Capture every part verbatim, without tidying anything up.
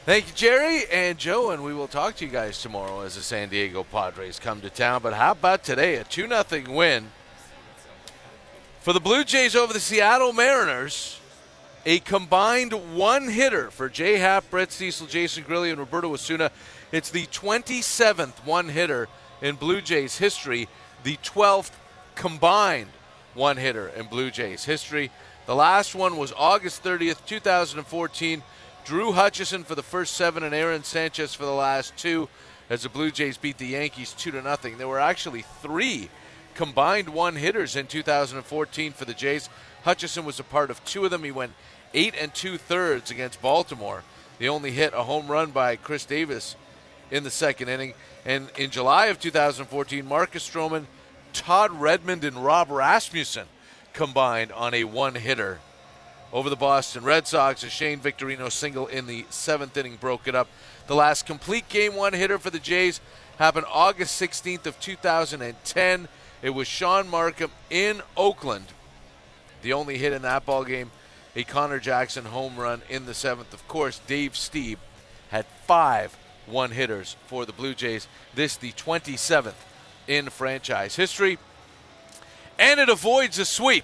Thank you, Jerry and Joe, and we will talk to you guys tomorrow as the San Diego Padres come to town. But how about today? A two nothing win for the Blue Jays over the Seattle Mariners. A combined one hitter for Jay Happ, Brett Cecil, Jason Grilli, and Roberto Osuna. It's the twenty-seventh one hitter in Blue Jays history, the twelfth combined one hitter in Blue Jays history. The last one was August thirtieth, two thousand fourteen. Drew Hutchison for the first seven and Aaron Sanchez for the last two as the Blue Jays beat the Yankees two to nothing. There were actually three combined one hitters in two thousand fourteen for the Jays. Hutchison was a part of two of them. He went eight and two thirds against Baltimore. They only hit a home run by Chris Davis in the second inning. And in July of two thousand fourteen, Marcus Stroman, Todd Redmond, and Rob Rasmussen combined on a one-hitter over the Boston Red Sox. A Shane Victorino single in the seventh inning broke it up. The last complete game one-hitter for the Jays happened August sixteenth of two thousand ten. It was Sean Markham in Oakland. The only hit in that ball game, a Connor Jackson home run in the seventh. Of course, Dave Stieb had five one-hitters for the Blue Jays. This the twenty-seventh in franchise history. And it avoids a sweep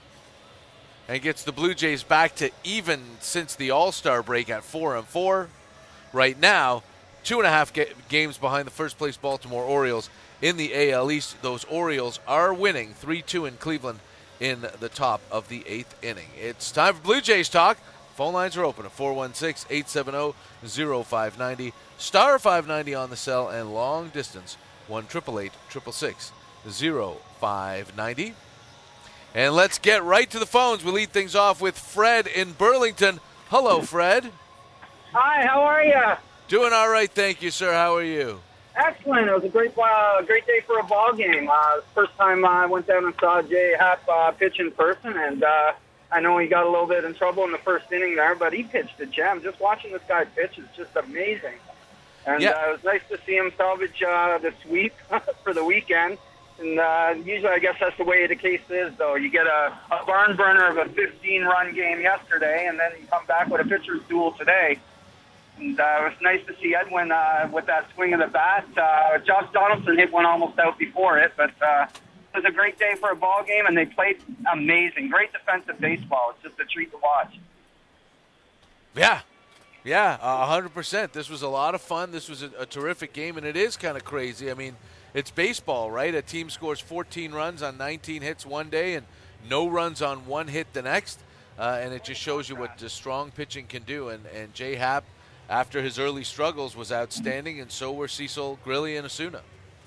and gets the Blue Jays back to even since the All-Star break at four and four. Right now, two and a half ga- games behind the first-place Baltimore Orioles in the A L East. Those Orioles are winning three two in Cleveland in the top of the eighth inning. It's time for Blue Jays talk. Phone lines are open at four one six, eight seven zero, zero five nine zero, star five ninety on the cell, and long distance one eight eight eight, six six six, zero five nine zero. And let's get right to the phones. We'll lead things off with Fred in Burlington. Hello, Fred. Hi, how are you? Doing all right, thank you, sir. How are you? Excellent. It was a great, uh, great day for a ball game. Uh, first time I went down and saw Jay Happ uh, pitch in person, and uh, I know he got a little bit in trouble in the first inning there, but he pitched a gem. Just watching this guy pitch is just amazing. And Yeah. uh, it was nice to see him salvage uh, the sweep for the weekend. And uh, usually, I guess that's the way the case is, though. You get a, a barn burner of a fifteen-run game yesterday, and then you come back with a pitcher's duel today. And uh, it was nice to see Edwin uh, with that swing of the bat. Uh, Josh Donaldson hit one almost out before it, but uh, it was a great day for a ball game, and they played amazing. Great defensive baseball. It's just a treat to watch. Yeah. Yeah, uh, one hundred percent. This was a lot of fun. This was a, a terrific game, and it is kind of crazy. I mean, it's baseball, right? A team scores fourteen runs on nineteen hits one day and no runs on one hit the next, uh, and it just shows you what the strong pitching can do. And, and Jay Happ, after his early struggles, was outstanding, and so were Cecil, Grilli, and Osuna.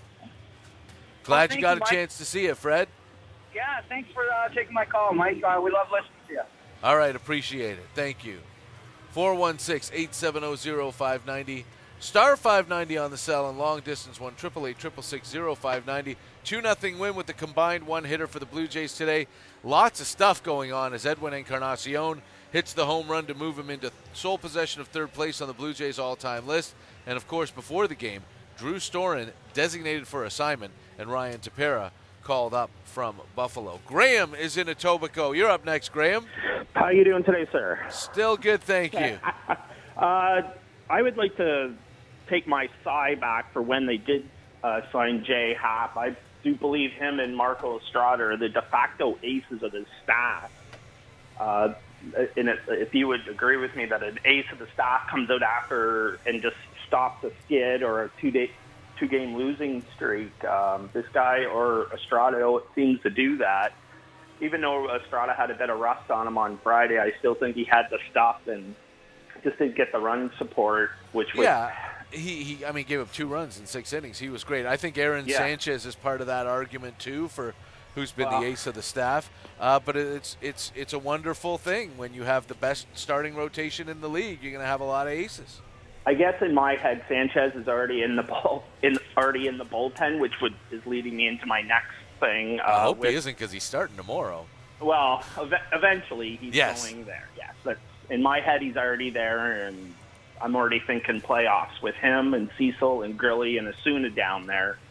Glad Well, you got you, a chance to see it, Fred. Yeah, thanks for uh, taking my call, Mike. Uh, we love listening to you. All right, appreciate it. Thank you. four one six, eight seven zero, zero five nine zero, star five ninety on the cell, and long distance one eight eight eight, six six six, zero five nine zero. two nothing win with the combined one hitter for the Blue Jays today. Lots of stuff going on as Edwin Encarnacion hits the home run to move him into sole possession of third place on the Blue Jays all-time list. And, of course, before the game, Drew Storen designated for assignment, and Ryan Tepera called up from Buffalo. Graham is in Etobicoke. You're up next, Graham. How are you doing today, sir? Still good, thank you. Uh, I would like to take my sigh back for when they did uh, sign Jay Happ. I do believe him and Marco Estrada are the de facto aces of his staff. Uh, and if, if you would agree with me that an ace of the staff comes out after and just stops a skid or a two-day, two-game losing streak, um, this guy or Estrada seems to do that. Even though Estrada had a bit of rust on him on Friday, I still think he had the stuff and just didn't get the run support, which was... Yeah, he, he I mean, gave up two runs in six innings. He was great. I think Aaron Yeah. Sanchez is part of that argument, too, for who's been Wow. the ace of the staff. Uh, but it's it's it's a wonderful thing when you have the best starting rotation in the league. You're going to have a lot of aces. I guess in my head, Sanchez is already in the ball, in already in the bullpen, which would is leading me into my next thing. Uh, I hope with, he isn't because he's starting tomorrow. Well, ev- eventually he's Yes. going there. Yes, but in my head, he's already there, and I'm already thinking playoffs with him and Cecil and Grilli and Osuna down there.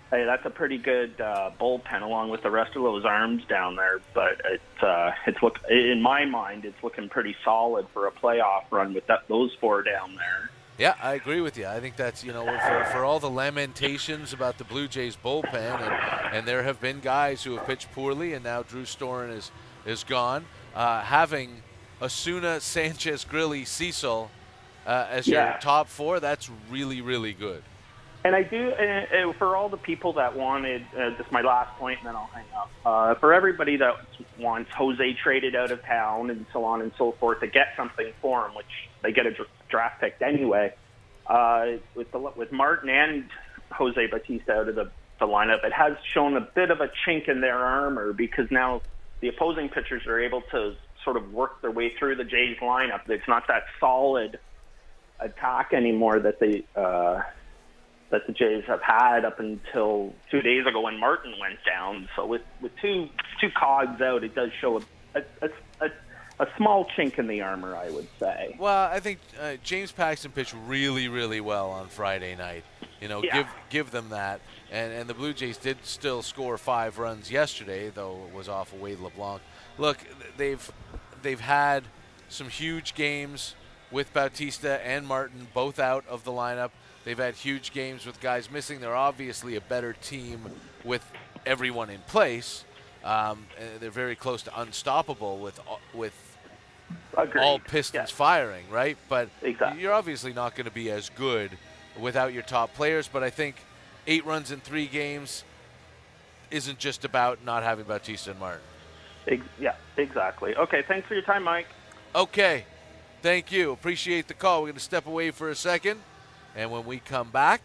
Hey, that's a pretty good uh, bullpen along with the rest of those arms down there. But it's uh, it's look in my mind, it's looking pretty solid for a playoff run with that, those four down there. Yeah, I agree with you. I think that's, you know, for, for all the lamentations about the Blue Jays bullpen, and, and there have been guys who have pitched poorly, and now Drew Storen is is gone. Uh, having Osuna, Sanchez, Grilli, Cecil uh, as Yeah. your top four, that's really, really good. And I do, uh, for all the people that wanted, uh, this is my last point, and then I'll hang up. Uh, for everybody that wants Jose traded out of town and so on and so forth to get something for him, which they get a dr- draft pick anyway, uh, with the, with Martin and Jose Bautista out of the, the lineup, it has shown a bit of a chink in their armor because now the opposing pitchers are able to sort of work their way through the Jays lineup. It's not that solid attack anymore that they... Uh, that the Jays have had up until two days ago when Martin went down. So with, with two two cogs out, it does show a, a, a, a small chink in the armor, I would say. Well, I think uh, James Paxton pitched really, really well on Friday night. You know, Yeah. give give them that. And and the Blue Jays did still score five runs yesterday, though it was off of Wade LeBlanc. Look, they've they've had some huge games with Bautista and Martin both out of the lineup. They've had huge games with guys missing. They're obviously a better team with everyone in place. Um, they're very close to unstoppable with with Agreed. all pistons Yeah. firing, right? But Exactly. you're obviously not going to be as good without your top players. But I think eight runs in three games isn't just about not having Bautista and Martin. Ex- yeah, exactly. Okay, thanks for your time, Mike. Okay, thank you. Appreciate the call. We're going to step away for a second. And when we come back,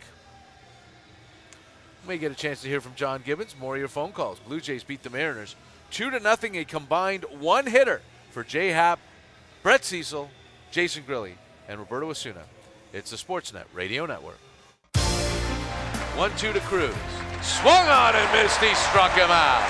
we may get a chance to hear from John Gibbons. More of your phone calls. Blue Jays beat the Mariners two to nothing. A combined one hitter for Jay Happ, Brett Cecil, Jason Grilli, and Roberto Osuna. It's the Sportsnet Radio Network. one two to Cruz. Swung on and missed. He struck him out.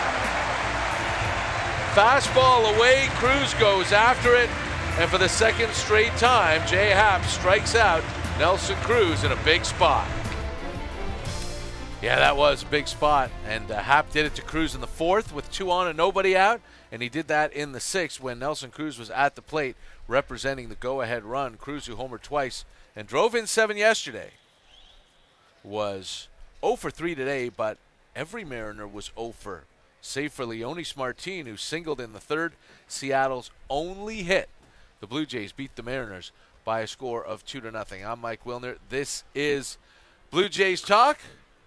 Fastball away. Cruz goes after it. And for the second straight time, Jay Happ strikes out Nelson Cruz in a big spot. Yeah, that was a big spot. And uh, Happ did it to Cruz in the fourth with two on and nobody out. And he did that in the sixth when Nelson Cruz was at the plate representing the go-ahead run. Cruz, who homered twice and drove in seven yesterday, was oh for three today, but every Mariner was oh for, save for Leonis Martin, who singled in the third. Seattle's only hit. The Blue Jays beat the Mariners by a score of two to nothing. I'm Mike Wilner. This is Blue Jays Talk.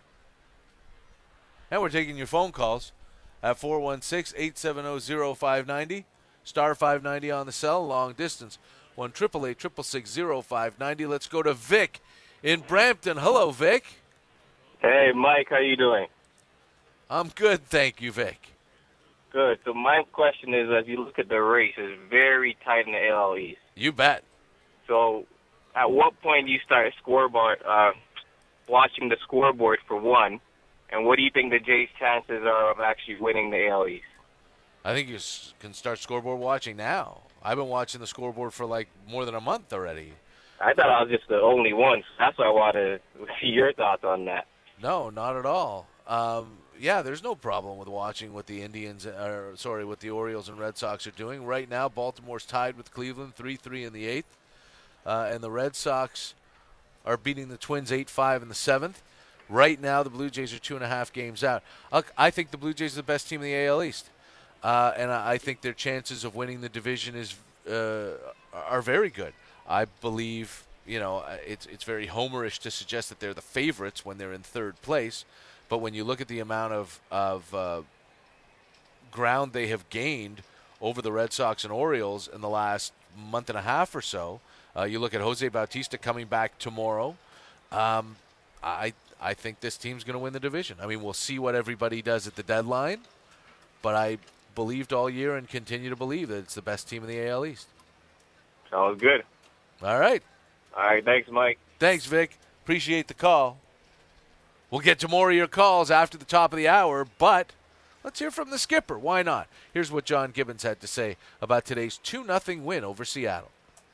And we're taking your phone calls at four one six, eight seven zero, zero five nine zero. Star five ninety on the cell, long distance. one eight eight eight, six six, zero five nine zero. Let's go to Vic in Brampton. Hello, Vic. Hey, Mike, how you doing? I'm good, thank you, Vic. Good. So my question is, as you look at the race, it's very tight in the A L East. You bet. So at what point do you start scoreboard, uh, watching the scoreboard for one, and what do you think the Jays' chances are of actually winning the A L East? I think you s- can start scoreboard watching now. I've been watching the scoreboard for like more than a month already. I thought I was just the only one, so that's why I wanted to see your thoughts on that. No, not at all. Um, yeah, there's no problem with watching what the Indians, or sorry, what the Orioles and Red Sox are doing. Right now, Baltimore's tied with Cleveland, three three in the eighth. Uh, and the Red Sox are beating the Twins eight five in the seventh. Right now, the Blue Jays are two and a half games out. Look, I think the Blue Jays are the best team in the A L East. Uh, and I I think their chances of winning the division is uh, are very good. I believe, you know, it's it's very homerish to suggest that they're the favorites when they're in third place. But when you look at the amount of, of uh, ground they have gained over the Red Sox and Orioles in the last month and a half or so, uh, you look at Jose Bautista coming back tomorrow. Um, I I think this team's going to win the division. I mean, we'll see what everybody does at the deadline, but I believed all year and continue to believe that it's the best team in the A L East. Sounds good. All right. All right, thanks, Mike. Thanks, Vic. Appreciate the call. We'll get to more of your calls after the top of the hour, but let's hear from the skipper. Why not? Here's what John Gibbons had to say about today's two nothing win over Seattle.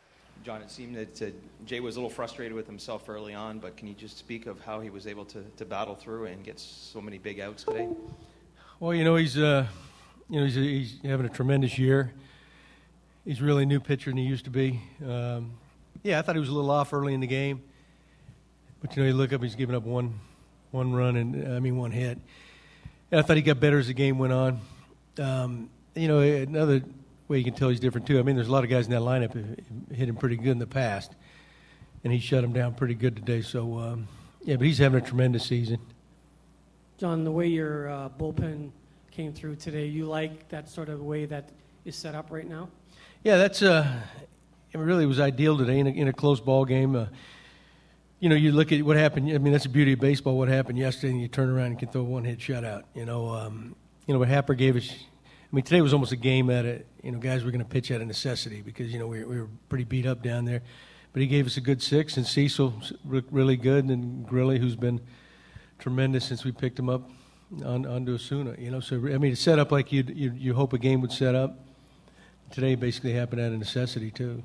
John, it seemed that uh, Jay was a little frustrated with himself early on, but can you just speak of how he was able to, to battle through and get so many big outs today? Well, you know, he's uh, you know he's, he's having a tremendous year. He's a really new pitcher than he used to be. Um, yeah, I thought he was a little off early in the game, but you know, you look up, he's given up one one run and I mean one hit. And I thought he got better as the game went on. Um, you know, another way you can tell he's different too. I mean, there's a lot of guys in that lineup who hit him pretty good in the past, and he shut him down pretty good today. So, um, yeah, but he's having a tremendous season. John, the way your uh, bullpen came through today, you like that sort of way that is set up right now? Yeah, that's uh, it really was ideal today in a, in a close ball game. Uh, you know, you look at what happened. I mean, that's the beauty of baseball. What happened yesterday, and you turn around and can throw a one-hit shutout. You know, um, you know what Happer gave us. I mean, today was almost a game that, it, you know, guys were going to pitch out of necessity because, you know, we, we were pretty beat up down there. But he gave us a good six, and Cecil looked really good, and Grilly, who's been tremendous since we picked him up on onto Osuna. You know, so, I mean, it's set up like you you you hope a game would set up. Today basically happened out of necessity, too.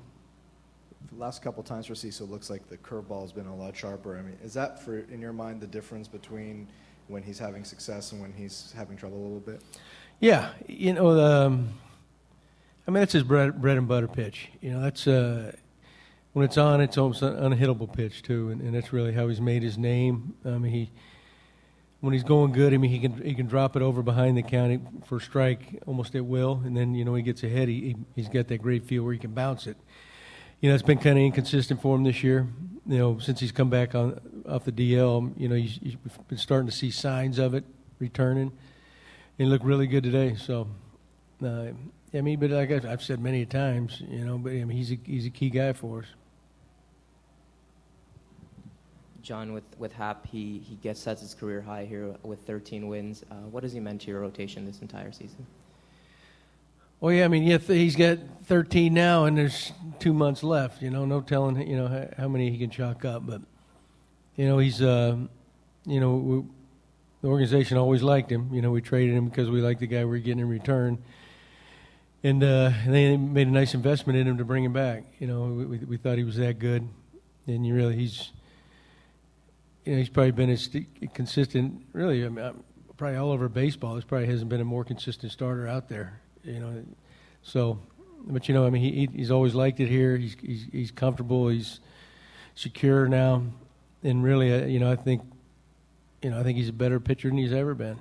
The last couple times for Cecil, looks like the curveball has been a lot sharper. I mean, is that, for in your mind, the difference between when he's having success and when he's having trouble a little bit? Yeah, you know, um, I mean, that's his bread, bread and butter pitch. You know, that's uh, when it's on, it's almost an unhittable pitch too, and, and that's really how he's made his name. I mean, he when he's going good, I mean, he can he can drop it over behind the count for a strike almost at will, and then you know he gets ahead. He, he he's got that great feel where he can bounce it. You know, it's been kind of inconsistent for him this year. You know, since he's come back on off the D L, you know, he's, he's been starting to see signs of it returning. He looked really good today. So, uh, I mean, but like I've said many times, you know, but I mean, he's a he's a key guy for us. John, with with Hap, he he gets sets his career high here with thirteen wins. Uh, what has he meant to your rotation this entire season? Well, yeah, I mean, yeah, he's got thirteen now, and there's two months left. You know, no telling, you know, how many he can chalk up. But you know, he's, uh, you know, we, the organization always liked him. You know, we traded him because we liked the guy we were getting in return. And, uh, and they made a nice investment in him to bring him back. You know, we, we thought he was that good. And you really, he's, you know, he's probably been as consistent, really, I mean, probably all over baseball. There probably hasn't been a more consistent starter out there, you know. So, but, you know, I mean, he, he's always liked it here. He's, he's, he's comfortable. He's secure now. And really, uh, you know, I think, You know, I think he's a better pitcher than he's ever been.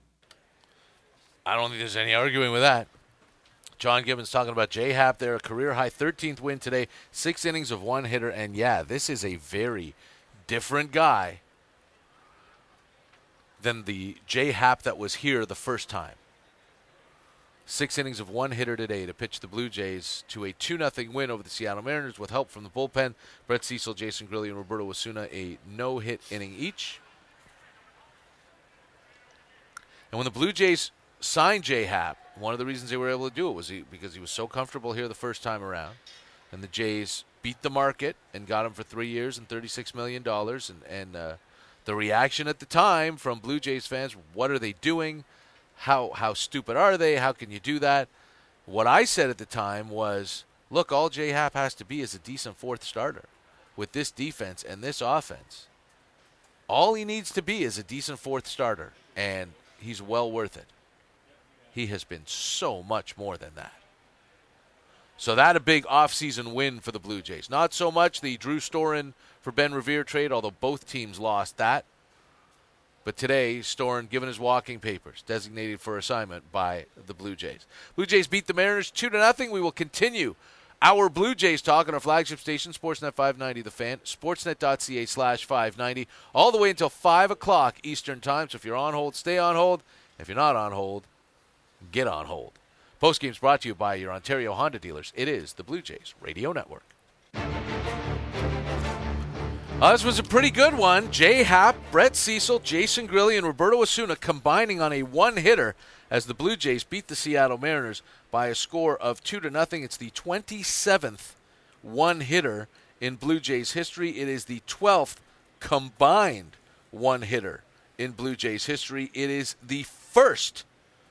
I don't think there's any arguing with that. John Gibbons talking about Jay Happ there, a career-high thirteenth win today, six innings of one hitter, and yeah, this is a very different guy than the Jay Happ that was here the first time. Six innings of one hitter today to pitch the Blue Jays to a two nothing win over the Seattle Mariners with help from the bullpen. Brett Cecil, Jason Grilli, and Roberto Osuna, a no-hit inning each. And when the Blue Jays signed Jay Happ, one of the reasons they were able to do it was he, because he was so comfortable here the first time around. And the Jays beat the market and got him for three years and thirty-six million dollars. And, and uh, the reaction at the time from Blue Jays fans, what are they doing? How, how stupid are they? How can you do that? What I said at the time was, look, all Jay Happ has to be is a decent fourth starter with this defense and this offense. All he needs to be is a decent fourth starter. And he's well worth it. He has been so much more than that. So that a big offseason win for the Blue Jays. Not so much the Drew Storen for Ben Revere trade, although both teams lost that. But today, Storen given his walking papers, designated for assignment by the Blue Jays. Blue Jays beat the Mariners two to nothing. We will continue our Blue Jays talk on our flagship station, Sportsnet five ninety The Fan, sportsnet.ca slash 590, all the way until five o'clock Eastern Time. So if you're on hold, stay on hold. If you're not on hold, get on hold. Postgame's brought to you by your Ontario Honda dealers. It is the Blue Jays Radio Network. Uh, this was a pretty good one. Jay Happ, Brett Cecil, Jason Grilli, and Roberto Osuna combining on a one-hitter as the Blue Jays beat the Seattle Mariners by a score of two to nothing. It's the twenty-seventh one-hitter in Blue Jays history. It is the twelfth combined one-hitter in Blue Jays history. It is the first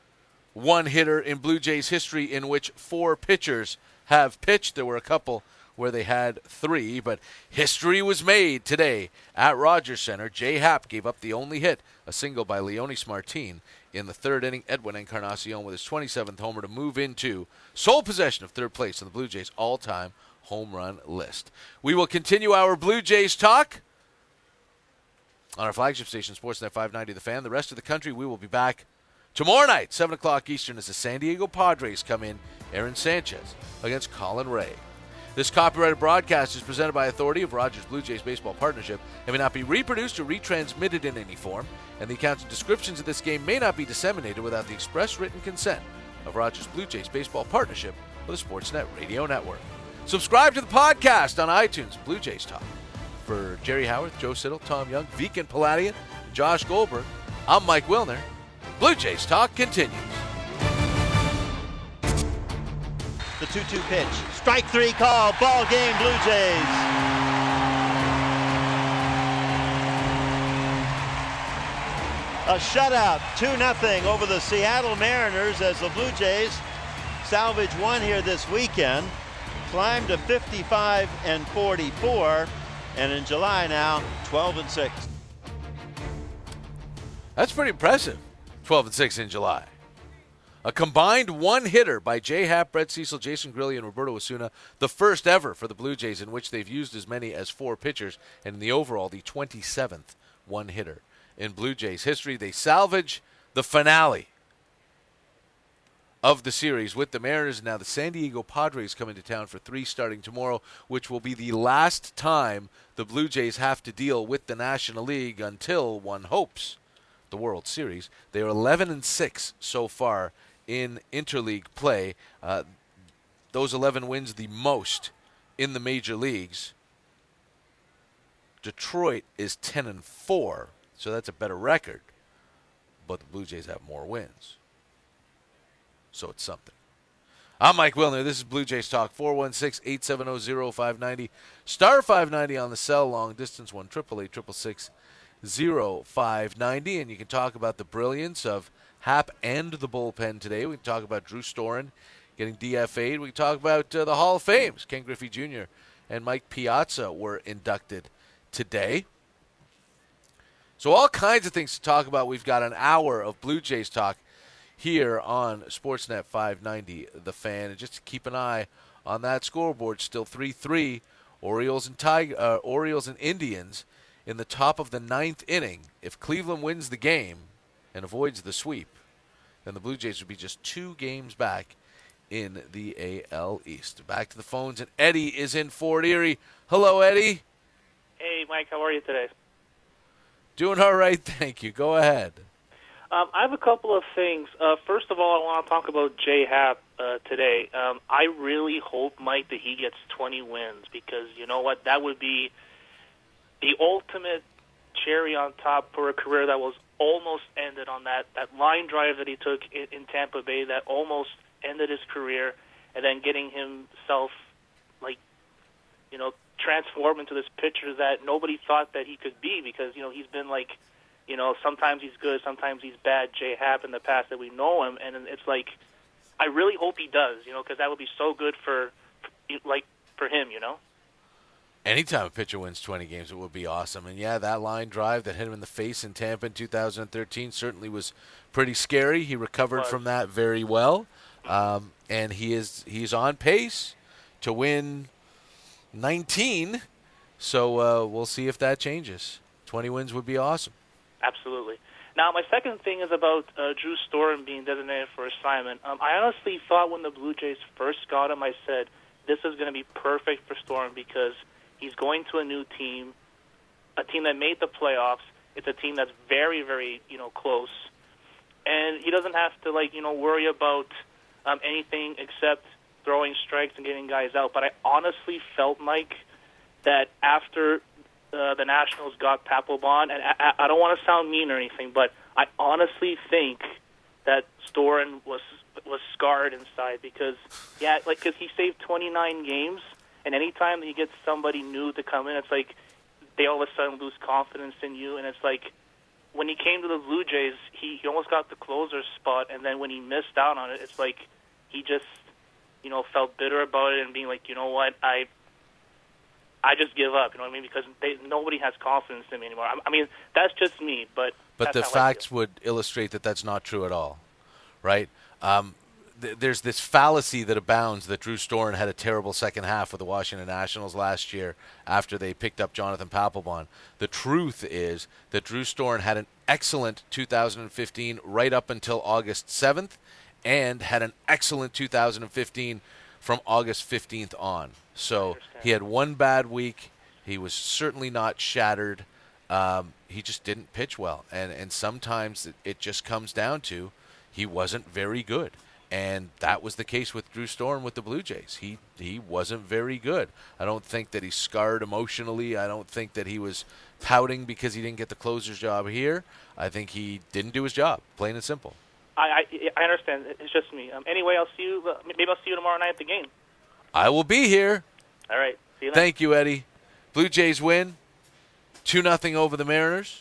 one-hitter in Blue Jays history in which four pitchers have pitched. There were a couple where they had three. But history was made today at Rogers Center. Jay Happ gave up the only hit, a single by Leonis Martin, in the third inning. Edwin Encarnacion with his twenty-seventh homer to move into sole possession of third place on the Blue Jays' all-time home run list. We will continue our Blue Jays talk on our flagship station, Sportsnet five ninety The Fan. The rest of the country, we will be back tomorrow night, seven o'clock Eastern, as the San Diego Padres come in. Aaron Sanchez against Colin Ray. This copyrighted broadcast is presented by authority of Rogers Blue Jays Baseball Partnership and may not be reproduced or retransmitted in any form, and the accounts and descriptions of this game may not be disseminated without the express written consent of Rogers Blue Jays Baseball Partnership or the Sportsnet Radio Network. Subscribe to the podcast on iTunes, Blue Jays Talk. For Jerry Howarth, Joe Siddall, Tom Young, Viken Paladian, and Josh Goldberg, I'm Mike Wilner. Blue Jays Talk continues. The two two pitch. Strike three call. Ball game, Blue Jays. A shutout, two nothing over the Seattle Mariners as the Blue Jays salvage one here this weekend. Climb to fifty-five and forty-four, and in July now, twelve and six. That's pretty impressive. twelve and six in July. A combined one-hitter by Jay Happ, Brett Cecil, Jason Grilli, and Roberto Osuna, the first ever for the Blue Jays in which they've used as many as four pitchers, and in the overall, the twenty-seventh one-hitter in Blue Jays history. They salvage the finale of the series with the Mariners. Now the San Diego Padres come into town for three starting tomorrow, which will be the last time the Blue Jays have to deal with the National League until, one hopes, the World Series. They are eleven and six so far in interleague play. Uh, those eleven wins, the most in the major leagues. Detroit is ten and four, so that's a better record. But the Blue Jays have more wins. So it's something. I'm Mike Wilner. This is Blue Jays Talk. four one six, eight seven zero, zero five nine zero. Star five ninety on the cell. Long distance one, eight eight eight, six six six, zero five nine zero. And you can talk about the brilliance of Happ and the bullpen today. We can talk about Drew Storen getting D F A'd. We can talk about uh, the Hall of Fames. Ken Griffey Junior and Mike Piazza were inducted today. So all kinds of things to talk about. We've got an hour of Blue Jays talk here on Sportsnet five ninety The Fan. And just to keep an eye on that scoreboard, still three three, Orioles and Tiger, uh, Orioles and Indians in the top of the ninth inning. If Cleveland wins the game and avoids the sweep, then the Blue Jays would be just two games back in the A L East. Back to the phones, and Eddie is in Fort Erie. Hello, Eddie. Hey, Mike. How are you today? Doing all right, thank you. Go ahead. Um, I have a couple of things. Uh, first of all, I want to talk about Jay Happ uh, today. Um, I really hope, Mike, that he gets twenty wins because, you know what, that would be the ultimate cherry on top for a career that was almost ended on that, that line drive that he took in, in Tampa Bay that almost ended his career, and then getting himself, like, you know, transformed into this pitcher that nobody thought that he could be because, you know, he's been like, you know, sometimes he's good, sometimes he's bad, Jay Happ in the past that we know him, and it's like, I really hope he does, you know, because that would be so good for, like, for him, you know? Anytime a pitcher wins twenty games, it would be awesome. And, yeah, that line drive that hit him in the face in Tampa in two thousand thirteen certainly was pretty scary. He recovered from that very well, um, and he is he's on pace to win nineteen, so uh, we'll see if that changes. twenty wins would be awesome. Absolutely. Now, my second thing is about uh, Drew Storen being designated for assignment. Um, I honestly thought when the Blue Jays first got him, I said, this is going to be perfect for Storen because he's going to a new team, a team that made the playoffs. It's a team that's very, very, you know, close. And he doesn't have to, like, you know, worry about um, anything except throwing strikes and getting guys out. But I honestly felt, Mike, that after Uh, the Nationals got Papelbon, and I, I don't want to sound mean or anything, but I honestly think that Storen was was scarred inside because, yeah, like because he saved twenty-nine games, and anytime he gets somebody new to come in, it's like they all of a sudden lose confidence in you, and it's like when he came to the Blue Jays, he, he almost got the closer spot, and then when he missed out on it, it's like he just, you know, felt bitter about it and being like, you know what, I I just give up. You know what I mean? Because they, nobody has confidence in me anymore. I, I mean, that's just me, but But that's the how I facts feel. would illustrate that that's not true at all, right? Um, th- there's this fallacy that abounds that Drew Storen had a terrible second half with the Washington Nationals last year after they picked up Jonathan Papelbon. The truth is that Drew Storen had an excellent two thousand fifteen right up until August seventh and had an excellent two thousand fifteen from August fifteenth on. So he had one bad week. He was certainly not shattered. Um, he just didn't pitch well. And, and sometimes it, it just comes down to he wasn't very good. And that was the case with Drew Storen with the Blue Jays. He he wasn't very good. I don't think that he's scarred emotionally. I don't think that he was pouting because he didn't get the closer's job here. I think he didn't do his job, plain and simple. I, I I understand. It's just me. Um, anyway, I'll see you. Uh, maybe I'll see you tomorrow night at the game. I will be here. All right. See you then. Thank you, Eddie. Blue Jays win two nothing over the Mariners.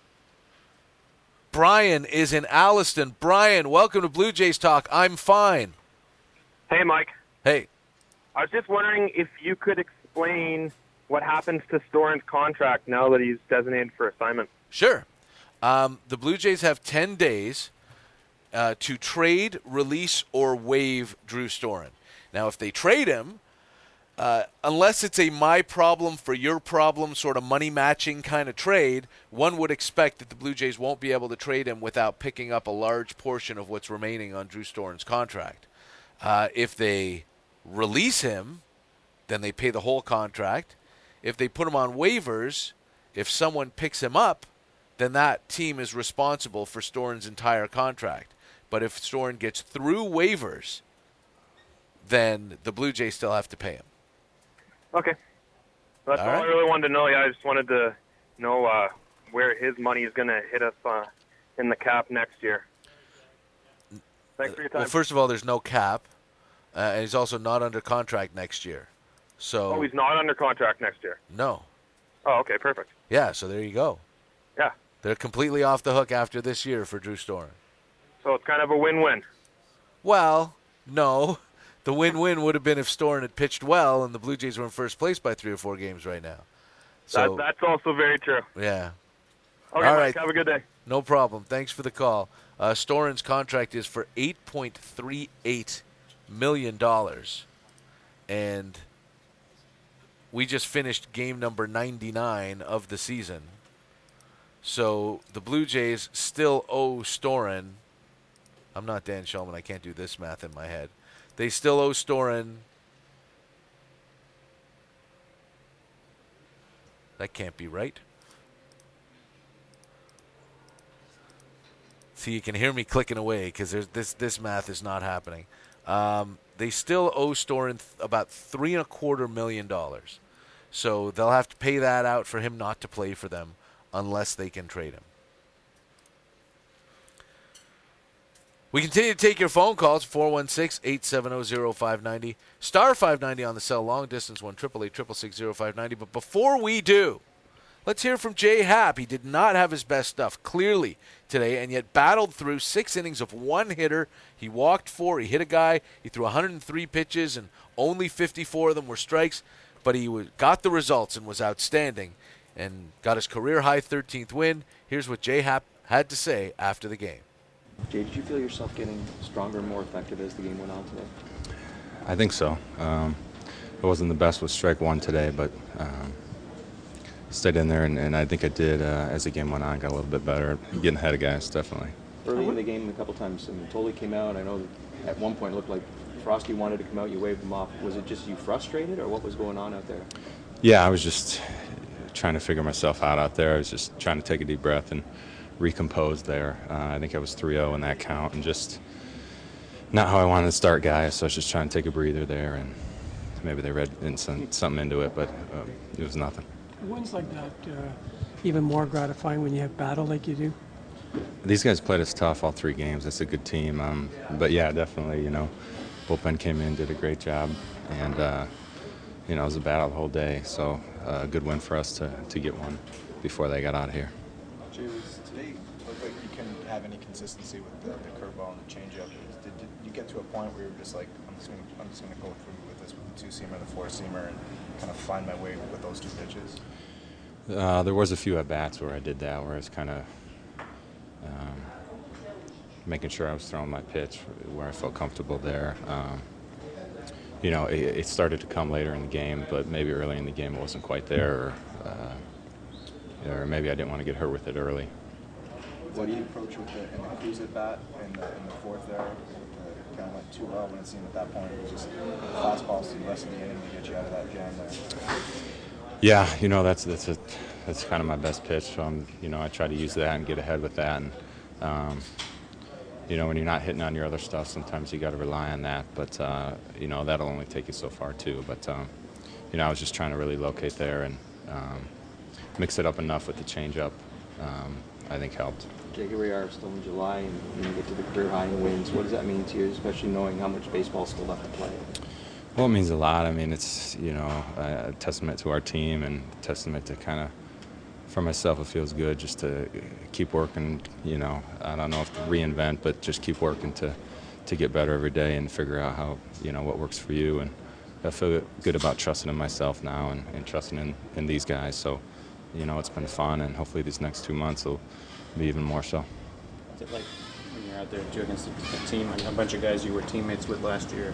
Brian is in Alliston. Brian, welcome to Blue Jays Talk. I'm fine. Hey, Mike. Hey. I was just wondering if you could explain what happens to Storen's contract now that he's designated for assignment. Sure. Um, the Blue Jays have ten days uh, to trade, release, or waive Drew Storen. Now, if they trade him, uh, unless it's a my problem for your problem sort of money-matching kind of trade, one would expect that the Blue Jays won't be able to trade him without picking up a large portion of what's remaining on Drew Storen's contract. Uh, if they release him, then they pay the whole contract. If they put him on waivers, if someone picks him up, then that team is responsible for Storen's entire contract. But if Storen gets through waivers, then the Blue Jays still have to pay him. Okay. That's all, All all right. I really wanted to know. Yeah, I just wanted to know uh, where his money is going to hit us uh, in the cap next year. Thanks for your time. Well, first of all, there's no cap, uh, and he's also not under contract next year. So oh, he's not under contract next year. no. Oh, okay, perfect. Yeah, so there you go. Yeah. They're completely off the hook after this year for Drew Storen. So it's kind of a win-win. Well, no. The win-win would have been if Storen had pitched well and the Blue Jays were in first place by three or four games right now. So that, that's also very true. yeah. Okay, All Mike, right. have a good day. No problem. Thanks for the call. Uh, Storen's contract is for eight point three eight million dollars. And we just finished game number ninety-nine of the season. So the Blue Jays still owe Storen. I'm not Dan Shulman. I can't do this math in my head. They still owe Storen. That can't be right. See, you can hear me clicking away because this this math is not happening. Um, they still owe Storen th- about three and a quarter million dollars, so they'll have to pay that out for him not to play for them unless they can trade him. We continue to take your phone calls, four one six, eight seven zero, zero five nine zero, star five ninety on the cell, long distance one, eight eight eight, six six six, zero five nine zero. But before we do, let's hear from Jay Happ. He did not have his best stuff, clearly, today, and yet battled through six innings of one hitter. He walked four. He hit a guy. He threw one hundred three pitches, and only fifty-four of them were strikes. But he was, got the results and was outstanding and got his career-high thirteenth win. Here's what Jay Happ had to say after the game. Jay, did you feel yourself getting stronger and more effective as the game went on today? I think so. Um, I wasn't the best with strike one today, but um, stayed in there, and, and I think I did uh, as the game went on. Got a little bit better, getting ahead of guys, definitely. Early in the game, a couple times, I mean, Tolley came out. I know that at one point it looked like Frosty wanted to come out. You waved him off. Was it just you frustrated, or what was going on out there? Yeah, I was just trying to figure myself out out there. I was just trying to take a deep breath and recompose there. Uh, I think I was three oh in that count, and just not how I wanted to start guys, so I was just trying to take a breather there, and maybe they read in some, something into it, but um, it was nothing. Wins like that uh, even more gratifying when you have battle like you do? These guys played us tough all three games. It's a good team. Um, but, yeah, definitely, you know, bullpen came in, did a great job, and, uh, you know, it was a battle the whole day, so uh, a good win for us to, to get one before they got out of here. Jay, was today looked like you couldn't have any consistency with the, the curveball and the changeup. Did, did you get to a point where you were just like, I'm just going to I'm just going to go through with this one? two-seamer, the four-seamer, and kind of find my way with those two pitches? Uh, there was a few at-bats where I did that, where I was kind of um, making sure I was throwing my pitch where I felt comfortable there. Um, you know, it, it started to come later in the game, but maybe early in the game it wasn't quite there, or, uh, or maybe I didn't want to get hurt with it early. What do you approach with the, in the cruise at bat in the, in the fourth there? It kind of went too well when it seemed at that point it was just fastballs to the rest of the inning to get you out of that jam there. Yeah, you know, that's that's a, that's kind of my best pitch. So I'm, you know, I try to use that and get ahead with that. And um, you know, when you're not hitting on your other stuff, sometimes you got to rely on that. But uh, you know, that'll only take you so far too. But um, you know, I was just trying to really locate there and um, mix it up enough with the changeup. Um, I think helped. Jake, here we are still in July, and you get to the career high in wins. What does that mean to you, especially knowing how much baseball still left to play? Well, it means a lot. I mean, it's, you know, a testament to our team and a testament to kind of, for myself, it feels good just to keep working, you know. I don't know if to reinvent, but just keep working to, to get better every day and figure out how, you know, what works for you. And I feel good about trusting in myself now and, and trusting in, in these guys. So, you know, it's been fun, and hopefully these next two months will be even more so. What's it like when you're out there too against a team, a bunch of guys you were teammates with last year?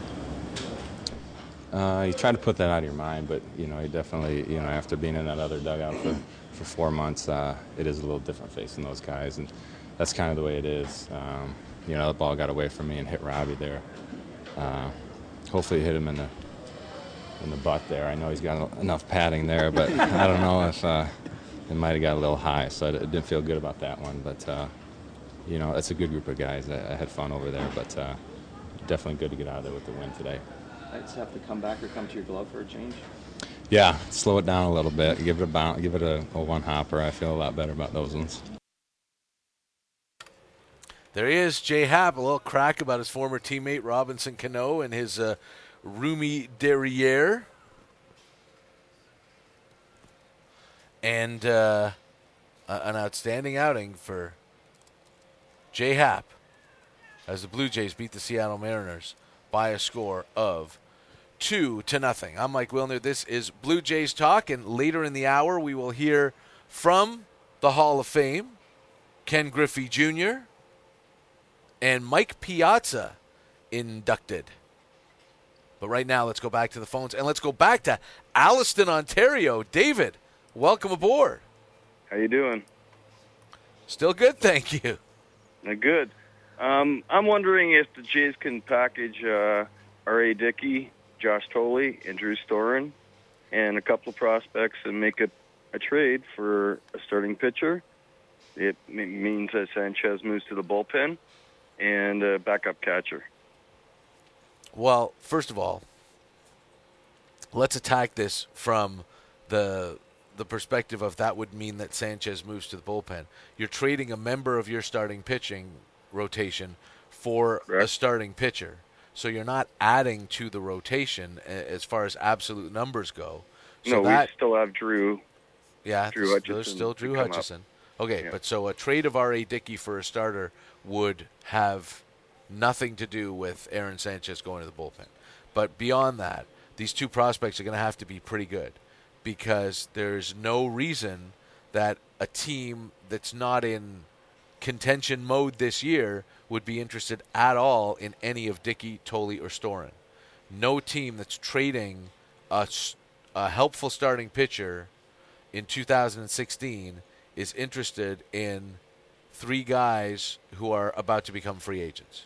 Uh, you try to put that out of your mind, but, you know, you definitely, you know, after being in that other dugout for, for four months, uh, it is a little different facing those guys, and that's kind of the way it is. Um, you know, the ball got away from me and hit Robbie there. Uh, hopefully hit him in the in the butt there. I know he's got enough padding there, but I don't know if uh, it might have got a little high, so I didn't feel good about that one. But, uh, you know, it's a good group of guys. I, I had fun over there, but uh, definitely good to get out of there with the win today. Lights have to come back or come to your glove for a change? Yeah, slow it down a little bit. Give it a bounce, give it a, a one hopper. I feel a lot better about those ones. There he is, Jay Happ, a little crack about his former teammate Robinson Cano and his uh, roomy derriere. And uh, an outstanding outing for Jay Happ as the Blue Jays beat the Seattle Mariners by a score of two to nothing. I'm Mike Wilner. This is Blue Jays Talk, and later in the hour we will hear from the Hall of Fame, Ken Griffey Junior, and Mike Piazza inducted. But right now, let's go back to the phones, and let's go back to Alliston, Ontario. David, welcome aboard. How you doing? Still good, thank you. Uh, good. Um, I'm wondering if the Jays can package uh, R A. Dickey, Josh Tolley, and Drew Storen, and a couple of prospects and make a, a trade for a starting pitcher. It m- means that Sanchez moves to the bullpen and a backup catcher. Well, first of all, let's attack this from the the perspective of that would mean that Sanchez moves to the bullpen. You're trading a member of your starting pitching rotation for Correct. a starting pitcher. So you're not adding to the rotation as far as absolute numbers go. So no, that, we still have Drew. Yeah, Drew Hutchison. There's still Drew Hutchison. Up. Okay, yeah. but so a trade of R A. Dickey for a starter would have nothing to do with Aaron Sanchez going to the bullpen. But beyond that, these two prospects are going to have to be pretty good because there's no reason that a team that's not in contention mode this year would be interested at all in any of Dickey, Tolley, or Storen. No team that's trading a, a helpful starting pitcher in two thousand sixteen is interested in three guys who are about to become free agents.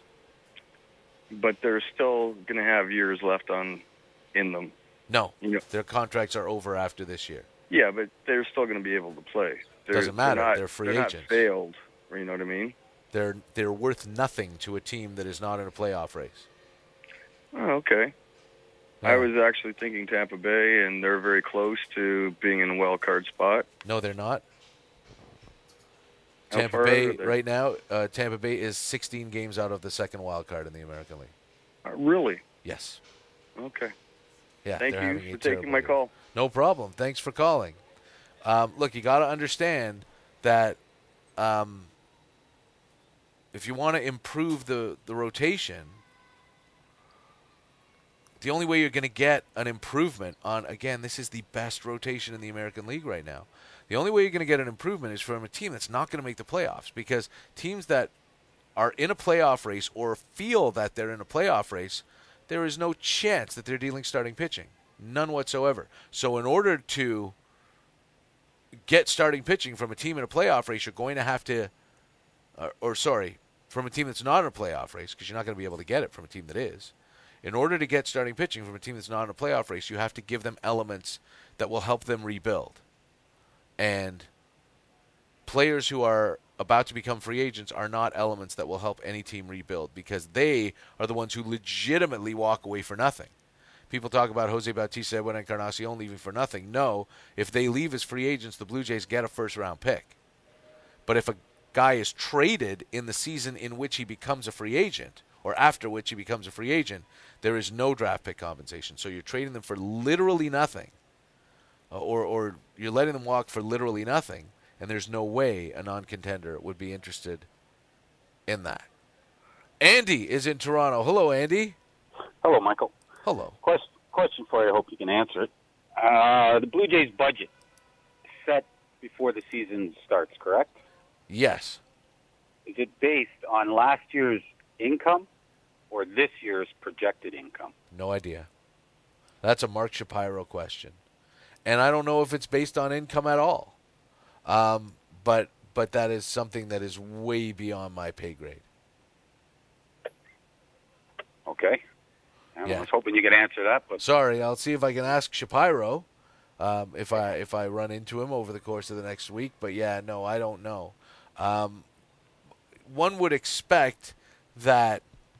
But they're still going to have years left on in them. No, you know? Their contracts are over after this year. Yeah, but they're still going to be able to play. They're, Doesn't matter. They're, not, they're free they're agents. Not failed. You know what I mean? They're they're worth nothing to a team that is not in a playoff race. Oh, okay. Yeah. I was actually thinking Tampa Bay, and they're very close to being in a wild card spot. No, they're not. How Tampa far Bay are they? right now. Uh, Tampa Bay is sixteen games out of the second wild card in the American League. Uh, really? Yes. Okay. Yeah. Thank they're you having a for taking my year. call. No problem. Thanks for calling. Um, look, you got to understand that um, if you want to improve the, the rotation, the only way you're going to get an improvement on, again, this is the best rotation in the American League right now. The only way you're going to get an improvement is from a team that's not going to make the playoffs, because teams that are in a playoff race or feel that they're in a playoff race, there is no chance that they're dealing starting pitching. None whatsoever. So in order to get starting pitching from a team in a playoff race, you're going to have to, or, or sorry, from a team that's not in a playoff race, because you're not going to be able to get it from a team that is. In order to get starting pitching from a team that's not in a playoff race, you have to give them elements that will help them rebuild. And players who are about to become free agents are not elements that will help any team rebuild, because they are the ones who legitimately walk away for nothing. People talk about Jose Bautista, Edwin Encarnacion leaving for nothing. No, if they leave as free agents, the Blue Jays get a first-round pick. But if a guy is traded in the season in which he becomes a free agent, or after which he becomes a free agent, there is no draft pick compensation. So you're trading them for literally nothing, or, or you're letting them walk for literally nothing, and there's no way a non-contender would be interested in that. Andy is in Toronto. Hello, Andy. Hello, Michael. Hello. Question, question for you. I hope you can answer it. Uh, the Blue Jays budget set before the season starts, correct? Yes. Is it based on last year's income or this year's projected income? No idea. That's a Mark Shapiro question. And I don't know if it's based on income at all. Um, but but that is something that is way beyond my pay grade. Okay. I Yeah. was hoping you could answer that, but Sorry, I'll see if I can ask Shapiro um, if I if I run into him over the course of the next week. But yeah, no, I don't know. Um, one would expect that,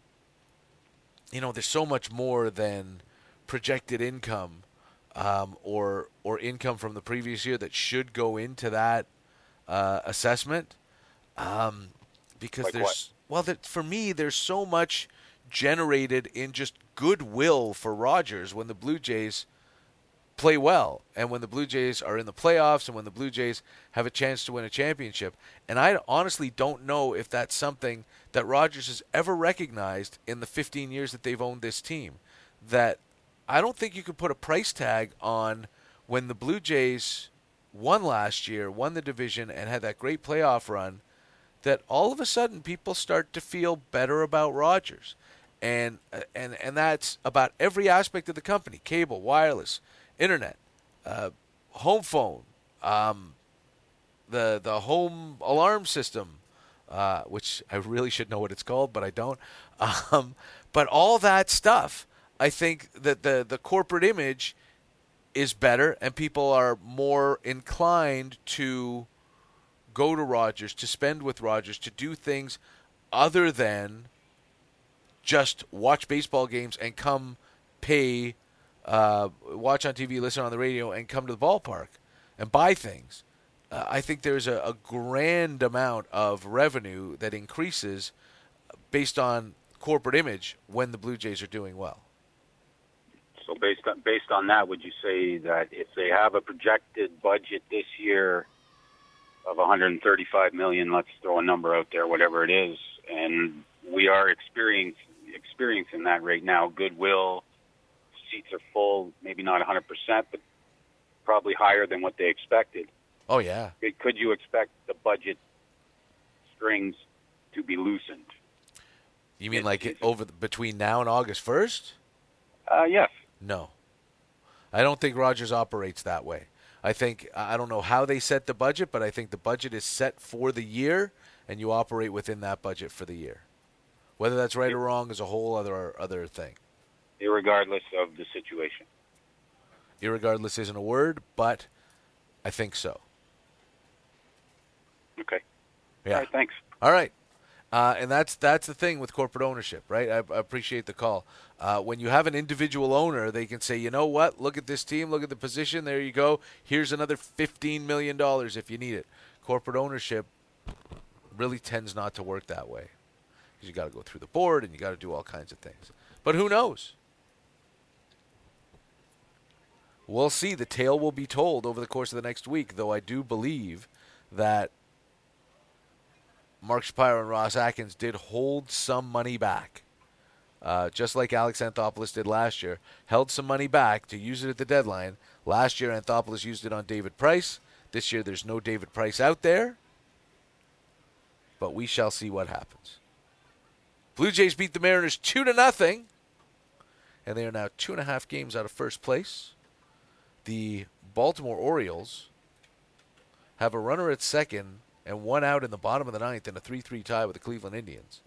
you know, there's so much more than projected income um, or or income from the previous year that should go into that uh, assessment, um, because Like there's what? well, that for me, there's so much generated in just goodwill for Rogers when the Blue Jays play well, and when the Blue Jays are in the playoffs, and when the Blue Jays have a chance to win a championship. And I honestly don't know if that's something that Rogers has ever recognized in the fifteen years that they've owned this team. That I don't think you could put a price tag on when the Blue Jays won last year, won the division, and had that great playoff run, that all of a sudden people start to feel better about Rogers. And and and that's about every aspect of the company: cable, wireless, internet, uh, home phone, um, the the home alarm system, uh, which I really should know what it's called, but I don't. Um, but all that stuff, I think that the the corporate image is better, and people are more inclined to go to Rogers, to spend with Rogers, to do things other than just watch baseball games and come pay, uh, watch on T V, listen on the radio, and come to the ballpark and buy things. Uh, I think there's a, a grand amount of revenue that increases based on corporate image when the Blue Jays are doing well. so based on based on that, would you say that if they have a projected budget this year of one hundred thirty-five million dollars, let's throw a number out there, whatever it is, and we are experiencing experiencing that right now, goodwill, seats are full, maybe not one hundred percent, but probably higher than what they expected. Oh, yeah. Could you expect the budget strings to be loosened? You mean like it over the, between now and August first? Uh, yes. No. I don't think Rogers operates that way. I think, I don't know how they set the budget, but I think the budget is set for the year, and you operate within that budget for the year. Whether that's right or wrong is a whole other other thing. Irregardless of the situation. Irregardless isn't a word, but I think so. Okay. Yeah. All right, thanks. All right. Uh, and that's that's the thing with corporate ownership, right? I, I appreciate the call. Uh, when you have an individual owner, they can say, you know what, look at this team, look at the position, there you go. Here's another fifteen million dollars if you need it. Corporate ownership really tends not to work that way. Because you got to go through the board and you got to do all kinds of things. But who knows? We'll see. The tale will be told over the course of the next week, though I do believe that Mark Shapiro and Ross Atkins did hold some money back uh, just like Alex Anthopoulos did last year, held some money back to use it at the deadline. Last year, Anthopoulos used it on David Price. This year, there's no David Price out there. But we shall see what happens. Blue Jays beat the Mariners two to nothing, and they are now two and a half games out of first place. The Baltimore Orioles have a runner at second and one out in the bottom of the ninth in a three three tie with the Cleveland Indians.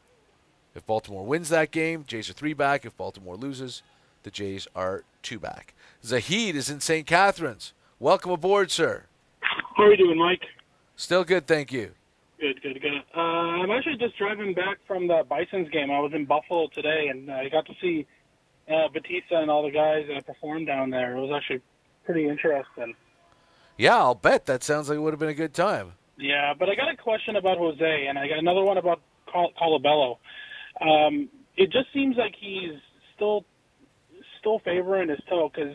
If Baltimore wins that game, Jays are three back. If Baltimore loses, the Jays are two back. Zahid is in Saint Catharines. Welcome aboard, sir. How are you doing, Mike? Still good, thank you. Good, good, good. Uh, I'm actually just driving back from the Bisons game. I was in Buffalo today, and I got to see uh, Batista and all the guys uh, perform down there. It was actually pretty interesting. Yeah, I'll bet. That sounds like it would have been a good time. Yeah, but I got a question about Jose, and I got another one about Col- Colabello. Um, it just seems like he's still still favoring his toe because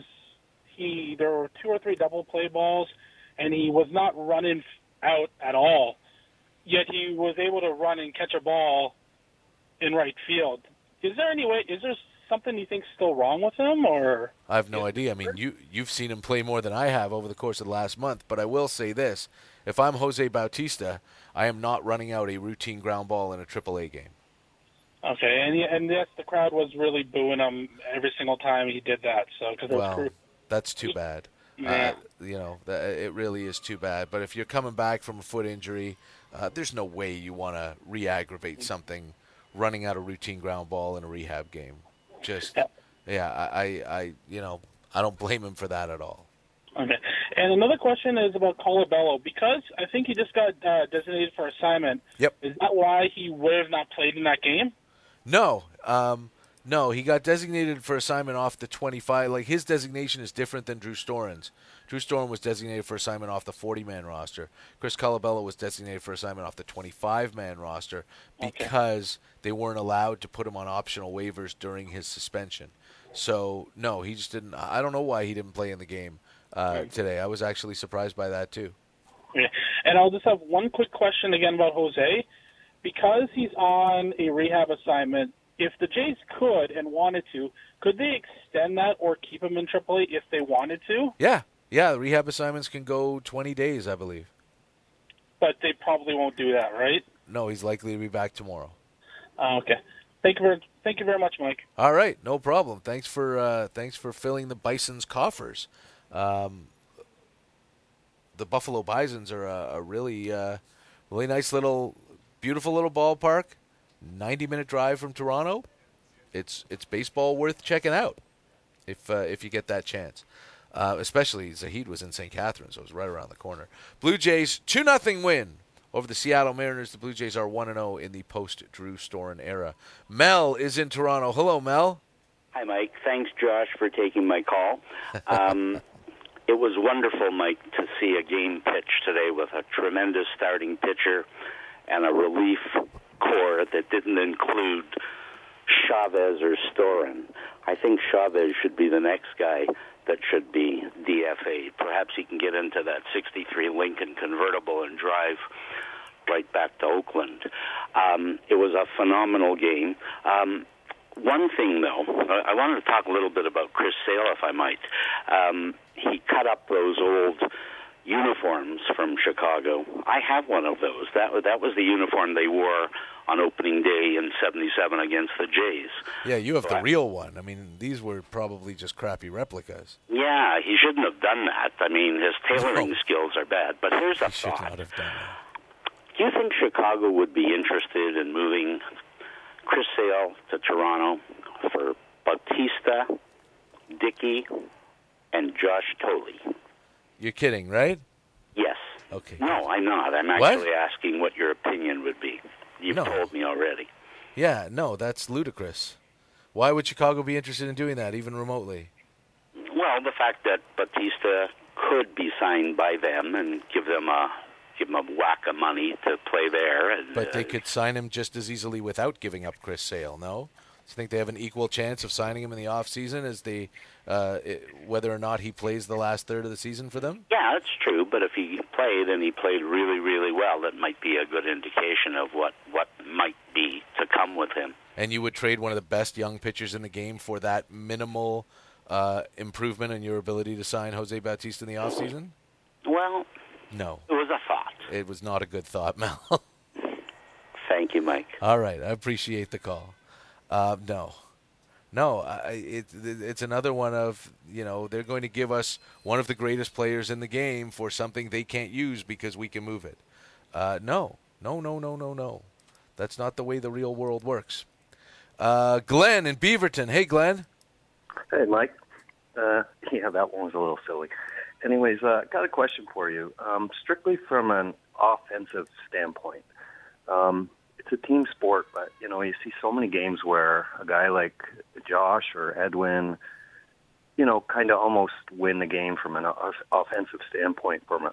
he there were two or three double play balls, and he was not running out at all. Yet he was able to run and catch a ball in right field. Is there any way? Is there something you think's still wrong with him, or? I have no idea. I mean, you you've seen him play more than I have over the course of the last month. But I will say this: if I'm Jose Bautista, I am not running out a routine ground ball in a triple A game. Okay, and he, and yes, the crowd was really booing him every single time he did that. So because it well, was that's too bad. Yeah. Uh, you know, that, it really is too bad. But if you're coming back from a foot injury, uh, there's no way you want to re-aggravate something running out a routine ground ball in a rehab game. Just, yeah, yeah I, I, I, you know, I don't blame him for that at all. Okay. And another question is about Colabello. Because I think he just got uh, designated for assignment. Yep. Is that why he would have not played in that game? No. Um, no, he got designated for assignment off the twenty-five. Like, his designation is different than Drew Storen's. Drew Storen was designated for assignment off the forty-man roster. Chris Colabello was designated for assignment off the twenty-five-man roster because okay. they weren't allowed to put him on optional waivers during his suspension. So, no, he just didn't. I don't know why he didn't play in the game uh, right. today. I was actually surprised by that, too. Yeah. And I'll just have one quick question again about Jose. Because he's on a rehab assignment, if the Jays could and wanted to, could they extend that or keep him in triple A if they wanted to? Yeah. Yeah, the rehab assignments can go twenty days, I believe. But they probably won't do that, right? No, he's likely to be back tomorrow. Uh, okay. Thank you very, thank you very much, Mike. All right, no problem. Thanks for uh, thanks for filling the Bison's coffers. Um, the Buffalo Bisons are a, a really uh, really nice little, beautiful little ballpark. ninety-minute drive from Toronto. It's it's baseball worth checking out if uh, if you get that chance. Uh, especially Zahid was in Saint Catharines, so it was right around the corner. Blue Jays two nothing win over the Seattle Mariners. The Blue Jays are one and oh in the post-Drew Storen era. Mel is in Toronto. Hello, Mel. Hi, Mike. Thanks, Josh, for taking my call. Um, it was wonderful, Mike, to see a game pitch today with a tremendous starting pitcher and a relief core that didn't include Chavez or Storen. I think Chavez should be the next guy that should be D F A. Perhaps he can get into that sixty-three Lincoln convertible and drive right back to Oakland. Um, it was a phenomenal game. Um, one thing, though, I wanted to talk a little bit about Chris Sale, if I might. Um, he cut up those old uniforms from Chicago. I have one of those. That that was the uniform they wore on opening day in seventy-seven against the Jays. Yeah, you have so the I, real one. I mean, these were probably just crappy replicas. Yeah, he shouldn't have done that. I mean, his tailoring no. skills are bad. But here's a he thought. Should not have done that. Do you think Chicago would be interested in moving Chris Sale to Toronto for Bautista, Dickey, and Josh Tolley? You're kidding, right? Yes. Okay. No, I'm not. I'm What? actually asking what your opinion would be. You've No. told me already. Yeah, no, that's ludicrous. Why would Chicago be interested in doing that, even remotely? Well, the fact that Bautista could be signed by them and give them a give them a whack of money to play there. And, But uh, they could sign him just as easily without giving up Chris Sale, no? Do you think they have an equal chance of signing him in the offseason as they, uh, it, whether or not he plays the last third of the season for them? Yeah, that's true. But if he played and he played really, really well, that might be a good indication of what, what might be to come with him. And you would trade one of the best young pitchers in the game for that minimal uh, improvement in your ability to sign Jose Bautista in the offseason? Well, no. It was a thought. It was not a good thought, Mel. Thank you, Mike. All right. I appreciate the call. Uh, no. No, I, it, it's another one of, you know, they're going to give us one of the greatest players in the game for something they can't use because we can move it. Uh, no. No, no, no, no, no. That's not the way the real world works. Uh, Glenn in Beaverton. Hey, Glenn. Hey, Mike. Uh, yeah, that one was a little silly. Anyways, uh, got a question for you. Um, strictly from an offensive standpoint, um, it's a team sport, but, you know, you see so many games where a guy like Josh or Edwin, you know, kind of almost win the game from an off- offensive standpoint from us.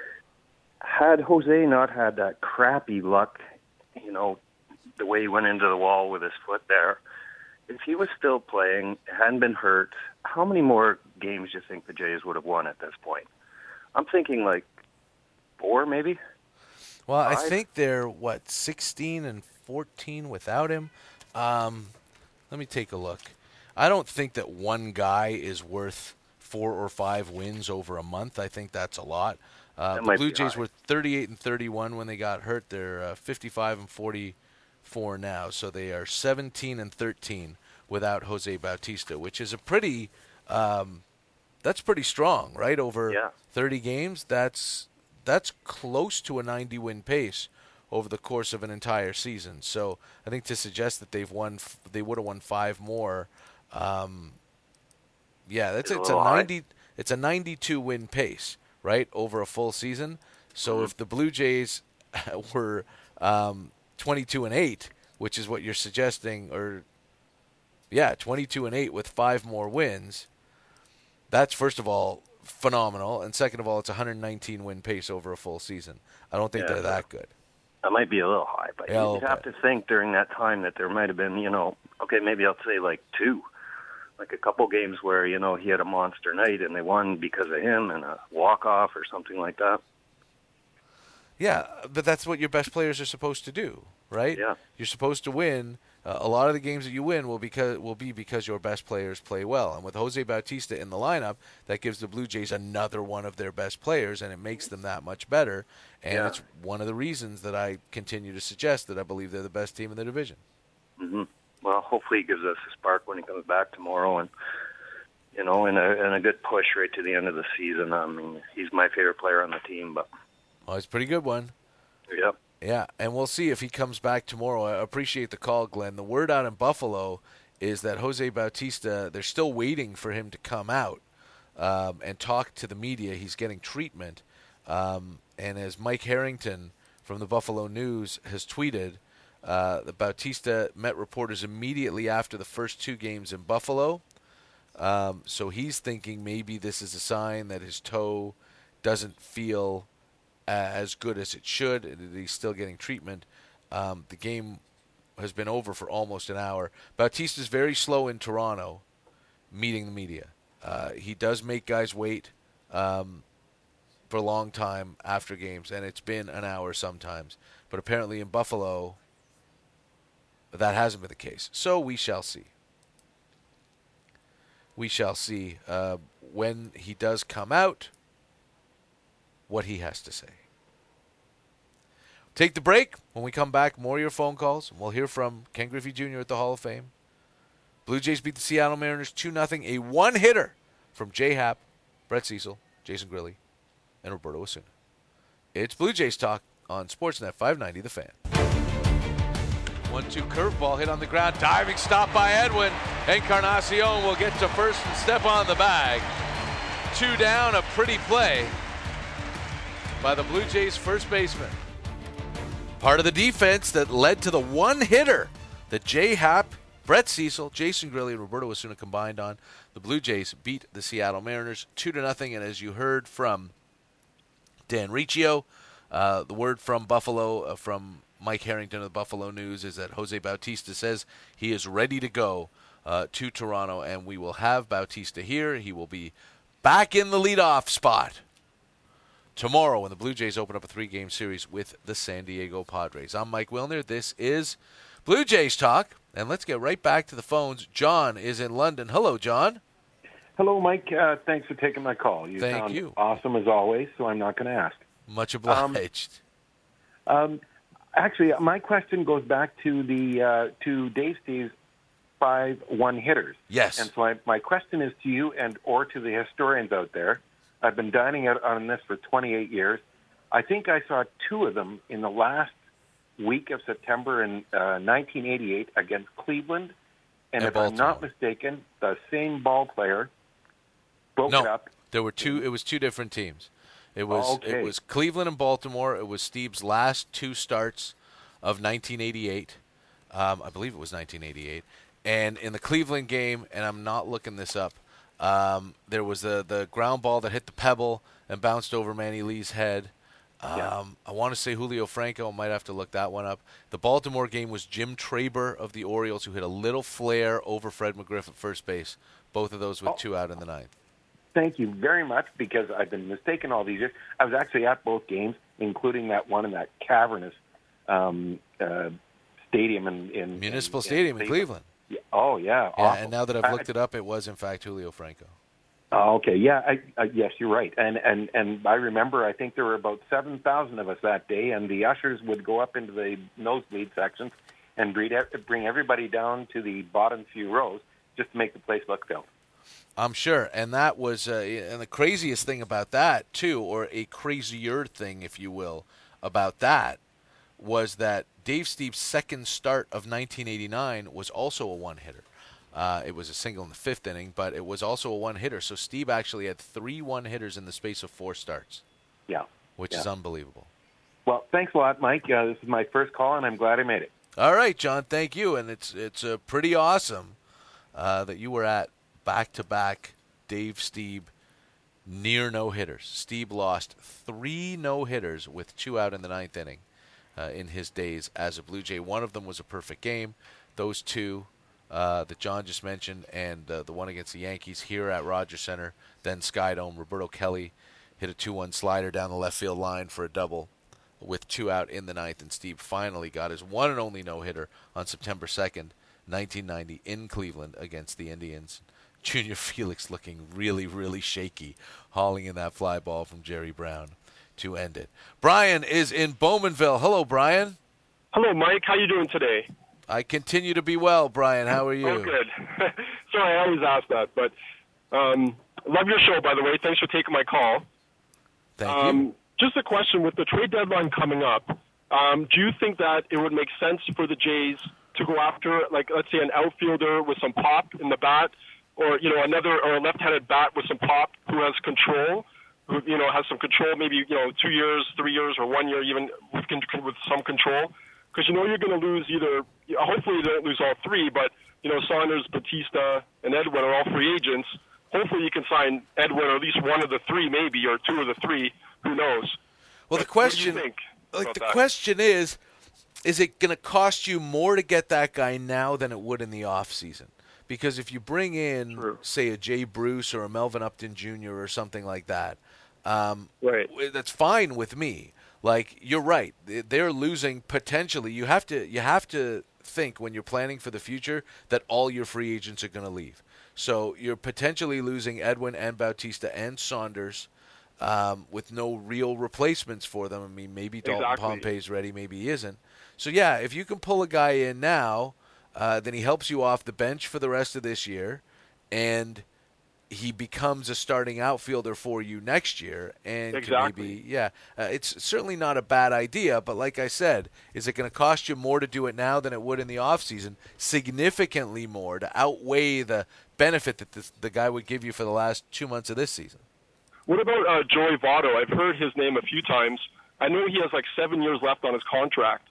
Had Jose not had that crappy luck, you know, the way he went into the wall with his foot there, if he was still playing, hadn't been hurt, how many more games do you think the Jays would have won at this point? I'm thinking like four, maybe. Well, Five? I think they're, what, sixteen and fourteen without him? Um, let me take a look. I don't think that one guy is worth four or five wins over a month. I think that's a lot. Uh, That the might Blue be Jays high. were thirty-eight and thirty-one when they got hurt. They're uh, fifty-five and forty-four now, so they are seventeen and thirteen without Jose Bautista, which is a pretty um, that's pretty strong, right? Over Yeah. thirty games, that's that's close to a ninety win pace over the course of an entire season. So I think to suggest that they've won, f- they would have won five more. Um, yeah, that's It's a it's a little high. ninety, it's a ninety-two win pace, right, over a full season. So Mm-hmm. if the Blue Jays were um, twenty-two and eight, which is what you're suggesting, or yeah, twenty-two and eight with five more wins, that's first of all phenomenal, and second of all, it's a one hundred nineteen win pace over a full season. I don't think Yeah. they're that good. That might be a little high, but Yeah, a you'd little have to think during that time that there might have been, you know, okay, maybe I'll say like two, like a couple games where, you know, he had a monster night and they won because of him and a walk-off or something like that. Yeah, but that's what your best players are supposed to do, right? Yeah. You're supposed to win. Uh, a lot of the games that you win will because will be because your best players play well. And with Jose Bautista in the lineup, that gives the Blue Jays another one of their best players, and it makes them that much better. And Yeah. it's one of the reasons that I continue to suggest that I believe they're the best team in the division. hmm Well, hopefully he gives us a spark when he comes back tomorrow, and you know, and a and a good push right to the end of the season. I mean, he's my favorite player on the team, but Oh, it's a pretty good one. yep. Yeah, and we'll see if he comes back tomorrow. I appreciate the call, Glenn. The word out in Buffalo is that Jose Bautista, they're still waiting for him to come out um, and talk to the media. He's getting treatment. Um, and as Mike Harrington from the Buffalo News has tweeted, uh, the Bautista met reporters immediately after the first two games in Buffalo. Um, so he's thinking maybe this is a sign that his toe doesn't feel as good as it should, and he's still getting treatment. Um, the game has been over for almost an hour. Bautista's very slow in Toronto meeting the media. Uh, he does make guys wait um, for a long time after games, and it's been an hour sometimes. But apparently in Buffalo, that hasn't been the case. So we shall see. We shall see uh, when he does come out, what he has to say. Take the break. When we come back, more of your phone calls. We'll hear from Ken Griffey Junior at the Hall of Fame. Blue Jays beat the Seattle Mariners two nothing. A one-hitter from Jay Happ, Brett Cecil, Jason Grilli, and Roberto Osuna. It's Blue Jays Talk on Sportsnet five ninety, The Fan. one two curveball hit on the ground. Diving stop by Edwin. Encarnacion will get to first and step on the bag. Two down, a pretty play by the Blue Jays first baseman. Part of the defense that led to the one hitter that Jay Happ, Brett Cecil, Jason Grilli, and Roberto Osuna combined on. The Blue Jays beat the Seattle Mariners two to nothing, and as you heard from Dan Riccio, uh, the word from Buffalo, uh, from Mike Harrington of the Buffalo News, is that Jose Bautista says he is ready to go uh, to Toronto, and we will have Bautista here. He will be back in the leadoff spot tomorrow when the Blue Jays open up a three-game series with the San Diego Padres. I'm Mike Wilner. This is Blue Jays talk, and let's get right back to the phones. John is in London. Hello, John. Hello, Mike. Uh, thanks for taking my call. You Thank sound you. awesome as always, so I'm not going to ask. Much obliged. Um, um, actually, my question goes back to the uh, to Dave Steve's five one hitters. Yes. And so I, my question is to you and or to the historians out there. I've been dining out on this for twenty-eight years. I think I saw two of them in the last week of September in uh, nineteen eighty-eight against Cleveland. And, And if I'm not Baltimore. mistaken, the same ball player broke it No, up. there were two. It was two different teams. It was Oh, okay. it was Cleveland and Baltimore. It was Steve's last two starts of nineteen eighty-eight. Um, I believe it was nineteen eighty-eight. And in the Cleveland game, and I'm not looking this up, um, there was the the ground ball that hit the pebble and bounced over Manny Lee's head. Um, Yeah. I want to say Julio Franco. I might have to look that one up. The Baltimore game was Jim Traber of the Orioles, who hit a little flare over Fred McGriff at first base. Both of those with Oh. two out in the ninth. Thank you very much, because I've been mistaken all these years. I was actually at both games, including that one in that cavernous um, uh, stadium in, in Municipal in, Stadium in Cleveland. Yeah. Oh, yeah. Yeah, awful. and now that I've I- looked it up, it was in fact Julio Franco. Oh, okay. Yeah. I, I, yes, you're right. And and and I remember. I think there were about seven thousand of us that day, and the ushers would go up into the nosebleed sections and bring bring everybody down to the bottom few rows just to make the place look filled. I'm sure, and that was, uh, and the craziest thing about that too, or a crazier thing, if you will, about that was that Dave Steve's second start of nineteen eighty-nine was also a one-hitter. Uh, it was a single in the fifth inning, but it was also a one-hitter. So Steve actually had three one-hitters in the space of four starts. Yeah. Which Yeah. is unbelievable. Well, thanks a lot, Mike. Uh, this is my first call, and I'm glad I made it. All right, John, thank you. And it's it's uh, pretty awesome uh, that you were at back-to-back Dave Stieb near no-hitters. Stieb lost three no-hitters with two out in the ninth inning uh, in his days as a Blue Jay. One of them was a perfect game. Those two uh, that John just mentioned, and uh, the one against the Yankees here at Rogers Center, then Skydome, Roberto Kelly hit a two one slider down the left field line for a double with two out in the ninth, and Steve finally got his one and only no-hitter on September second, nineteen ninety in Cleveland against the Indians. Junior Felix looking really, really shaky, hauling in that fly ball from Jerry Brown to end it. Brian is in Bowmanville. Hello, Brian. Hello, Mike. How you doing today? I continue to be well, Brian. How are you? Oh, good. Sorry, I always ask that, but um, love your show, by the way. Thanks for taking my call. Thank um, you. Just a question, with the trade deadline coming up, um, do you think that it would make sense for the Jays to go after, like, let's say, an outfielder with some pop in the bat, or, you know, another, or a left-handed bat with some pop who has control, who, you know, has some control, maybe, you know, two years, three years, or one year even with, con- with some control? Because you know you're going to lose either, hopefully you don't lose all three, but, you know, Saunders, Batista, and Edwin are all free agents. Hopefully you can sign Edwin, or at least one of the three maybe, or two of the three. Who knows? Well, the But question, what do you think like about the that? question is, is it going to cost you more to get that guy now than it would in the off season? Because if you bring in, say, a Jay Bruce or a Melvin Upton Junior or something like that, um, right. that's fine with me. Like, you're right. They're losing potentially. You have to you have to think when you're planning for the future that all your free agents are going to leave. So you're potentially losing Edwin and Bautista and Saunders um, with no real replacements for them. I mean, maybe Dalton Exactly. Pompey's ready, maybe he isn't. So, yeah, if you can pull a guy in now, uh, then he helps you off the bench for the rest of this year, and he becomes a starting outfielder for you next year, and can Exactly. maybe, yeah, uh, it's certainly not a bad idea. But like I said, is it going to cost you more to do it now than it would in the off season? Significantly more, to outweigh the benefit that this, the guy would give you for the last two months of this season. What about uh, Joey Votto? I've heard his name a few times. I know he has like seven years left on his contract.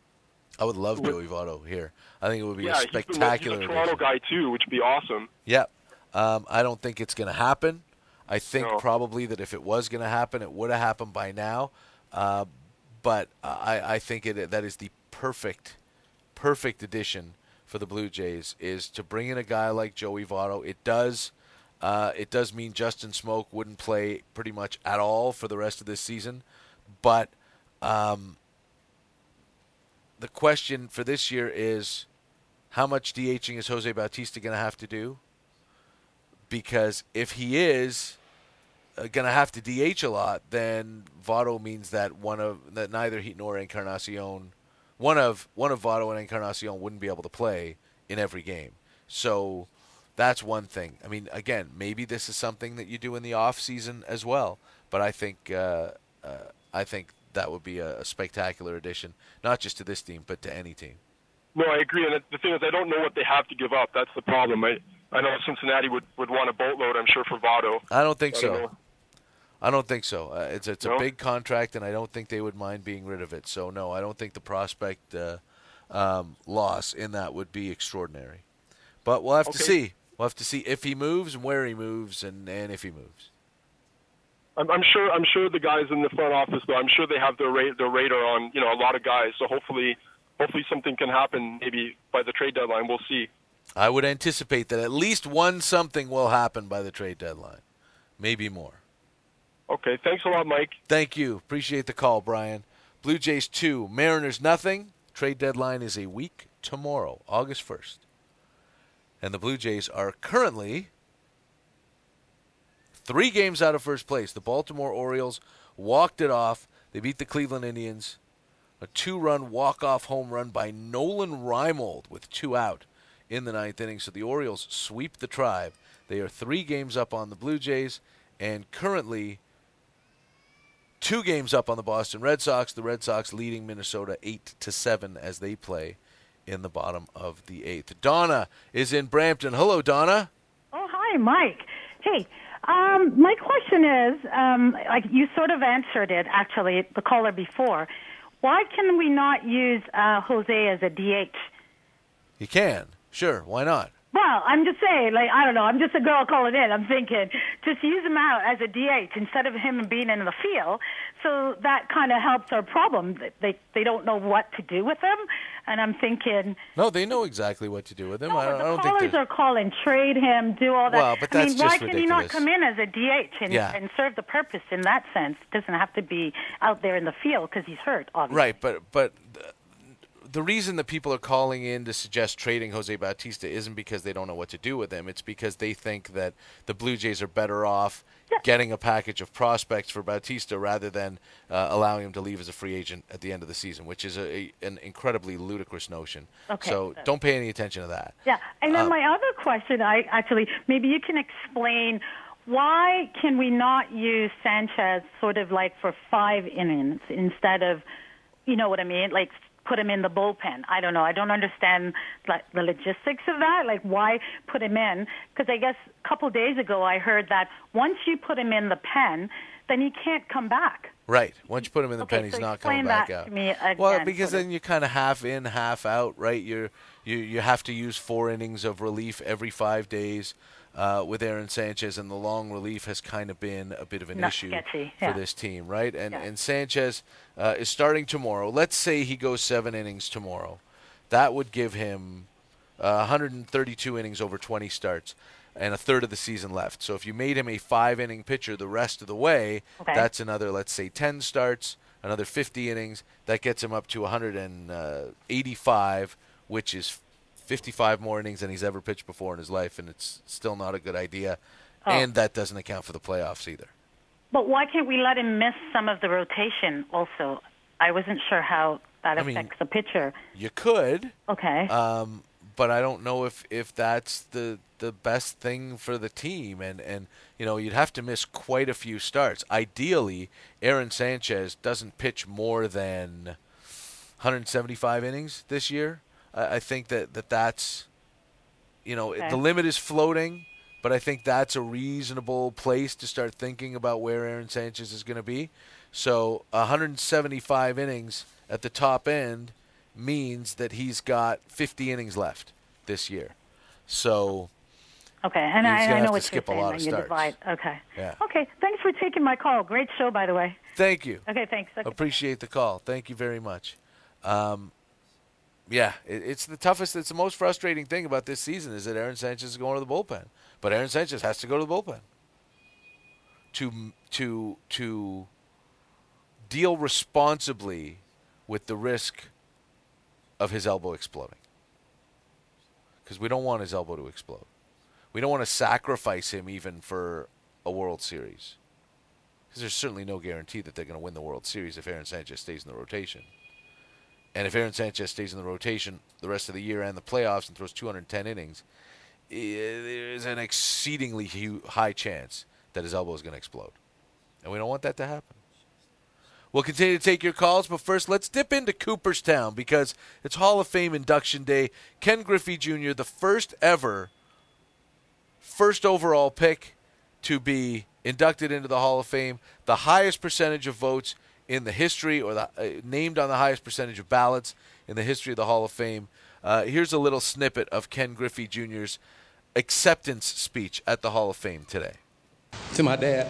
I would love Joey Votto here. I think it would be yeah, a spectacular he's, been, he's a Toronto guy too, which would be awesome. Yep. Um, I don't think it's going to happen. I think No. probably that if it was going to happen, it would have happened by now. Uh, but I, I think it that is the perfect, perfect addition for the Blue Jays, is to bring in a guy like Joey Votto. It does, uh, it does mean Justin Smoke wouldn't play pretty much at all for the rest of this season, but um, the question for this year is how much DHing is Jose Bautista going to have to do? Because if he is uh, going to have to D H a lot, then Votto means that one of that neither he nor Encarnacion, one of one of Votto and Encarnacion wouldn't be able to play in every game. So that's one thing. I mean, again, maybe this is something that you do in the off season as well. But I think uh, uh, I think that would be a, a spectacular addition, not just to this team, but to any team. No, I agree. And the thing is, I don't know what they have to give up. That's the problem. I, I know Cincinnati would, would want a boatload, I'm sure, for Votto. I don't think I so. don't know. I don't think so. Uh, it's it's No? a big contract, and I don't think they would mind being rid of it. So, no, I don't think the prospect uh, um, loss in that would be extraordinary. But we'll have to Okay. see. We'll have to see if he moves and where he moves and, and if he moves. I'm, I'm sure. I'm sure the guys in the front office, though, I'm sure they have their ra- their radar on you know a lot of guys. So hopefully, hopefully something can happen maybe by the trade deadline. We'll see. I would anticipate that at least one something will happen by the trade deadline, maybe more. Okay, thanks a lot, Mike. Thank you. Appreciate the call, Brian. Blue Jays two, Mariners nothing. Trade deadline is a week tomorrow, August first. And the Blue Jays are currently three games out of first place. The Baltimore Orioles walked it off. They beat the Cleveland Indians. A two-run walk-off home run by Nolan Reimold with two out in the ninth inning. So the Orioles sweep the Tribe. They are three games up on the Blue Jays and currently two games up on the Boston Red Sox. The Red Sox leading Minnesota eight to seven as they play in the bottom of the eighth. Donna is in Brampton. Hello, Donna. Oh, hi, Mike. Hey, um, my question is, um, like you sort of answered it, actually, the caller before. Why can we not use uh, Jose as a D H? You can. Sure. Why not? Well, I'm just saying, like, I don't know, I'm just a girl calling in. I'm thinking, just use him out as a D H instead of him being in the field. So that kind of helps our problem. They they don't know what to do with him. And I'm thinking, No, they know exactly what to do with him. no, I don't, but I the don't think callers they're- are calling, trade him, do all that. Well, but I that's mean, why just can he not ridiculous. come in as a D H and, Yeah. and serve the purpose in that sense? Doesn't have to be out there in the field because he's hurt, obviously. Right, but but the, the reason that people are calling in to suggest trading Jose Bautista isn't because they don't know what to do with him. It's because they think that the Blue Jays are better off getting a package of prospects for Bautista rather than uh, allowing him to leave as a free agent at the end of the season, which is a, a, an incredibly ludicrous notion. Okay, so so- don't pay any attention to that. Yeah, and then Um, my other question, I actually, maybe you can explain why can we not use Sanchez sort of like for five innings instead of, you know what I mean, like put him in the bullpen? I don't know. I don't understand like the logistics of that. Like why put him in? Because I guess a couple days ago I heard that once you put him in the pen, then he can't come back. Right. Once you put him in the Okay, pen, he's so not explain coming back that out. to me again, well, because sort of. then you kind of half in, half out, right? You're, you you have to use four innings of relief every five days uh, with Aaron Sanchez, and the long relief has kind of been a bit of an Not issue sketchy, for yeah. this team, right? And Yeah. and Sanchez uh, is starting tomorrow. Let's say he goes seven innings tomorrow. That would give him uh, one hundred thirty-two innings over twenty starts and a third of the season left. So if you made him a five-inning pitcher the rest of the way, Okay. that's another, let's say, ten starts, another fifty innings. That gets him up to one hundred eighty-five, which is fifty-five more innings than he's ever pitched before in his life, and it's still not a good idea. Oh. And that doesn't account for the playoffs either. But why can't we let him miss some of the rotation also? I wasn't sure how that I mean, affects the pitcher. You could. Okay. Um, but I don't know if, if that's the the best thing for the team. And, and, you know, you'd have to miss quite a few starts. Ideally, Aaron Sanchez doesn't pitch more than one hundred seventy-five innings this year. I, I think that, that that's, you know, Okay. the limit is floating, but I think that's a reasonable place to start thinking about where Aaron Sanchez is going to be. So one hundred seventy-five innings at the top end means that he's got fifty innings left this year. So Okay, and he's I, gonna I have know to what skip you're a saying. lot of when you starts. divide. Okay. Yeah. Okay, thanks for taking my call. Great show, by the way. Thank you. Okay, thanks. Okay. Appreciate the call. Thank you very much. Um, yeah, it, it's the toughest. It's the most frustrating thing about this season is that Aaron Sanchez is going to the bullpen, but Aaron Sanchez has to go to the bullpen to to to deal responsibly with the risk of his elbow exploding. Because we don't want his elbow to explode. We don't want to sacrifice him even for a World Series. Because there's certainly no guarantee that they're going to win the World Series if Aaron Sanchez stays in the rotation. And if Aaron Sanchez stays in the rotation the rest of the year and the playoffs and throws two hundred ten innings, there's an exceedingly huge, high chance that his elbow is going to explode. And we don't want that to happen. We'll continue to take your calls, but first let's dip into Cooperstown because it's Hall of Fame induction day. Ken Griffey Junior, the first ever, first overall pick to be inducted into the Hall of Fame, the highest percentage of votes in the history, or the, uh, named on the highest percentage of ballots in the history of the Hall of Fame. Uh, here's a little snippet of Ken Griffey Junior's acceptance speech at the Hall of Fame today. To my dad,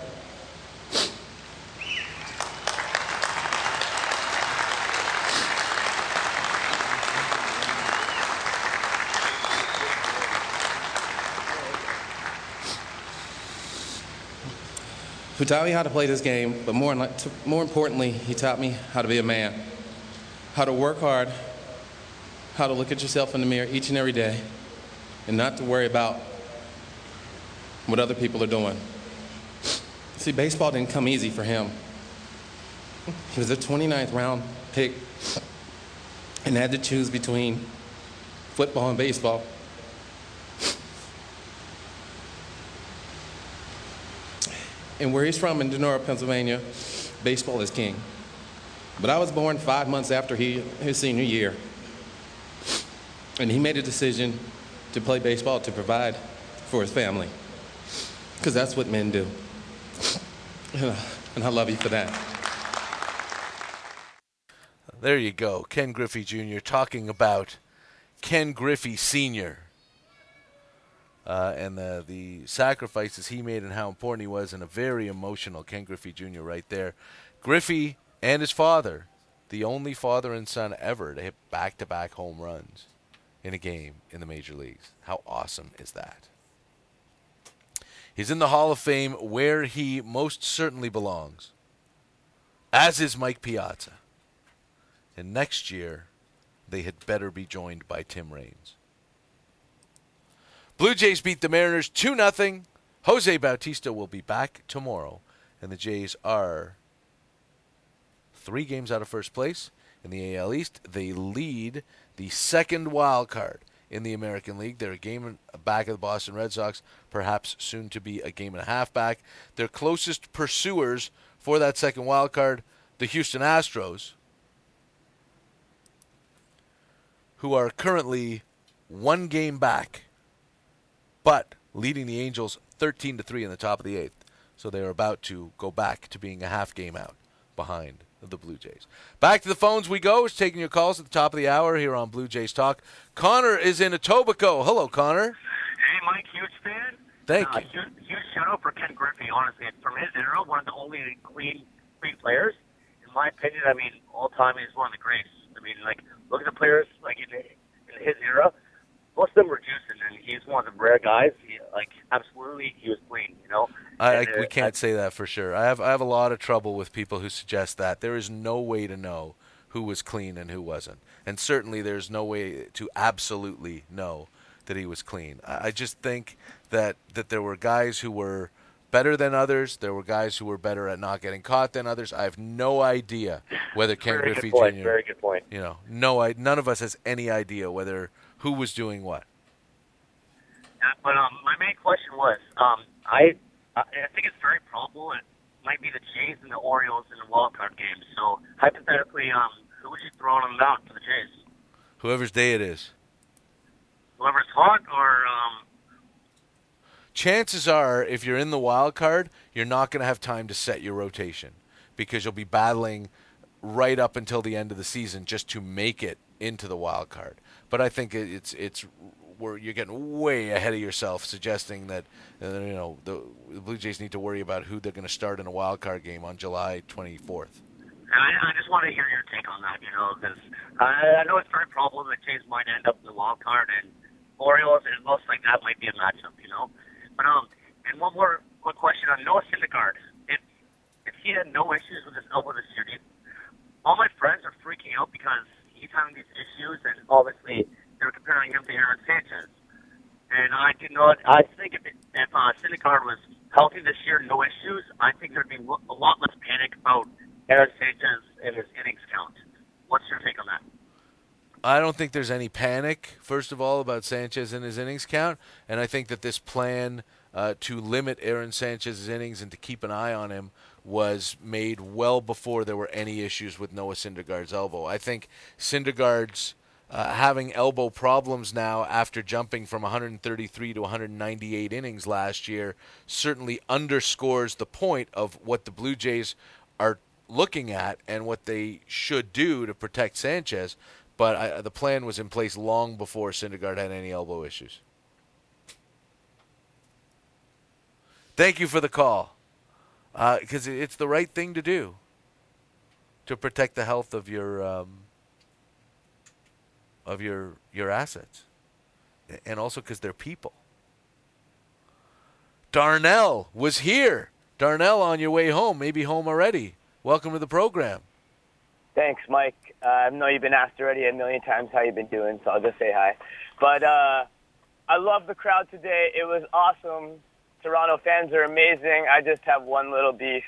who taught me how to play this game, but more, more importantly, he taught me how to be a man, how to work hard, how to look at yourself in the mirror each and every day, and not to worry about what other people are doing. See, baseball didn't come easy for him. He was a twenty-ninth round pick and had to choose between football and baseball. And where he's from in Denora, Pennsylvania, baseball is king. But I was born five months after he, his senior year. And he made a decision to play baseball to provide for his family. Because that's what men do. And I love you for that. There you go. Ken Griffey Junior talking about Ken Griffey Senior Uh, and the, the sacrifices he made and how important he was, and a very emotional Ken Griffey Junior right there. Griffey and his father, the only father and son ever to hit back-to-back home runs in a game in the major leagues. How awesome is that? He's in the Hall of Fame where he most certainly belongs, as is Mike Piazza. And next year, they had better be joined by Tim Raines. Blue Jays beat the Mariners two nothing. Jose Bautista will be back tomorrow. And the Jays are three games out of first place in the A L East. They lead the second wild card in the American League. They're a game back of the Boston Red Sox, perhaps soon to be a game and a half back. Their closest pursuers for that second wild card, the Houston Astros, who are currently one game back, but leading the Angels thirteen to three in the top of the eighth. So they are about to go back to being a half game out behind the Blue Jays. Back to the phones we go. It's taking your calls at the top of the hour here on Blue Jays Talk. Connor is in Etobicoke. Hello, Connor. Hey, Mike, huge fan. Thank uh, you. Huge, huge shout out for Ken Griffey, honestly. From his era, one of the only clean, clean players. In my opinion, I mean, all time he's one of the greats. I mean, like, look at the players, like, in, in his era. Most of them were juicing, and he's one of the rare guys. He, like, absolutely, he was clean, you know? I, and, I, uh, we can't say that for sure. I have I have a lot of trouble with people who suggest that. There is no way to know who was clean and who wasn't. And certainly there's no way to absolutely know that he was clean. I, I just think that, that there were guys who were better than others. There were guys who were better at not getting caught than others. I have no idea whether Ken Very Griffey good point, Junior very good point. You know, no, I, none of us has any idea whether who was doing what. Uh, but um, my main question was, um, I I think it's very probable it might be the Jays and the Orioles in the wild card game. So hypothetically, um, who would you throw them down for the Jays? Whoever's day it is. Whoever's hot, or um, chances are, if you're in the wild card, you're not going to have time to set your rotation because you'll be battling right up until the end of the season just to make it into the wild card. But I think it's it's where you're getting way ahead of yourself, suggesting that uh, you know the, the Blue Jays need to worry about who they're going to start in a wild card game on July twenty-fourth. I, I just want to hear your take on that, you know, because I, I know it's very probable that Jays might end up in the wild card, and Orioles, and most like that might be a matchup, you know. But um, and one more quick question on Noah Syndergaard. If if he had no issues with his elbow this year, all my friends are freaking out because he he's having these issues, and obviously they were comparing him to Aaron Sanchez. And I do not. I think if, it, if uh, Syndergaard was healthy this year, no issues, I think there'd be a lot less panic about Aaron Sanchez and his innings count. What's your take on that? I don't think there's any panic, first of all, about Sanchez and his innings count, and I think that this plan uh, to limit Aaron Sanchez's innings and to keep an eye on him was made well before there were any issues with Noah Syndergaard's elbow. I think Syndergaard's uh, having elbow problems now after jumping from one thirty-three to one ninety-eight innings last year certainly underscores the point of what the Blue Jays are looking at and what they should do to protect Sanchez. But I, the plan was in place long before Syndergaard had any elbow issues. Thank you for the call, because uh, it's the right thing to do to protect the health of your um, of your your assets, and also because they're people. Darnell was here. Darnell, on your way home, maybe home already. Welcome to the program. Thanks, Mike. Uh, I know you've been asked already a million times how you've been doing, so I'll just say hi. But uh, I love the crowd today. It was awesome. Toronto fans are amazing. I just have one little beef.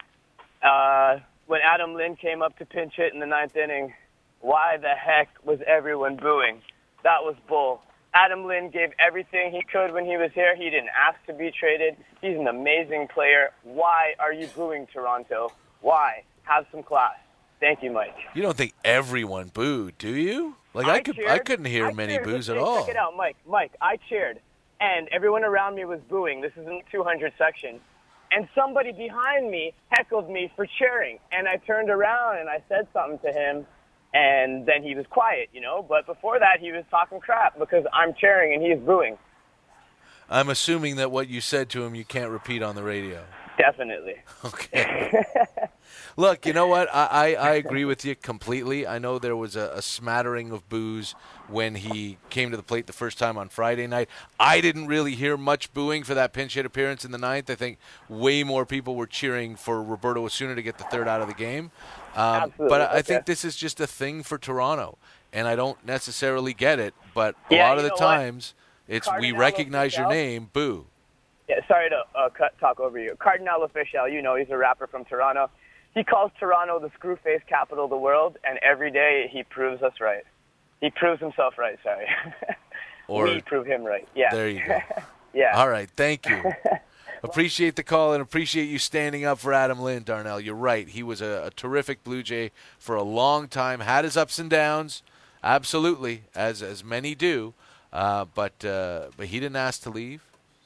Uh, when Adam Lind came up to pinch hit in the ninth inning, why the heck was everyone booing? That was bull. Adam Lind gave everything he could when he was here. He didn't ask to be traded. He's an amazing player. Why are you booing Toronto? Why? Have some class. Thank you, Mike. You don't think everyone booed, do you? Like I, I could, cheered, I couldn't hear I many cheered, boos but at all. Check it out, Mike. Mike, I cheered, and everyone around me was booing. This is in the two hundred section, and somebody behind me heckled me for cheering, and I turned around and I said something to him, and then he was quiet, you know. But before that, he was talking crap because I'm cheering and he's booing. I'm assuming that what you said to him you can't repeat on the radio. Definitely. Okay. Look, you know what? I, I, I agree with you completely. I know there was a, a smattering of boos when he came to the plate the first time on Friday night. I didn't really hear much booing for that pinch hit appearance in the ninth. I think way more people were cheering for Roberto Osuna to get the third out of the game. Um, Absolutely. but I Okay. think this is just a thing for Toronto, and I don't necessarily get it. But a Yeah, lot of you the know what? times, it's we Cardinal recognize your Official. name, boo. Yeah, sorry to uh, cut, talk over you. Cardinal Official, you know, he's a rapper from Toronto. He calls Toronto the screw-face capital of the world, and every day he proves us right. He proves himself right, sorry. Or we prove him right. Yeah. There you go. Yeah. All right. Thank you. Appreciate the call and appreciate you standing up for Adam Lind, Darnell. You're right. He was a, a terrific Blue Jay for a long time. Had his ups and downs, absolutely, as as many do. Uh, but uh, but he didn't ask to leave,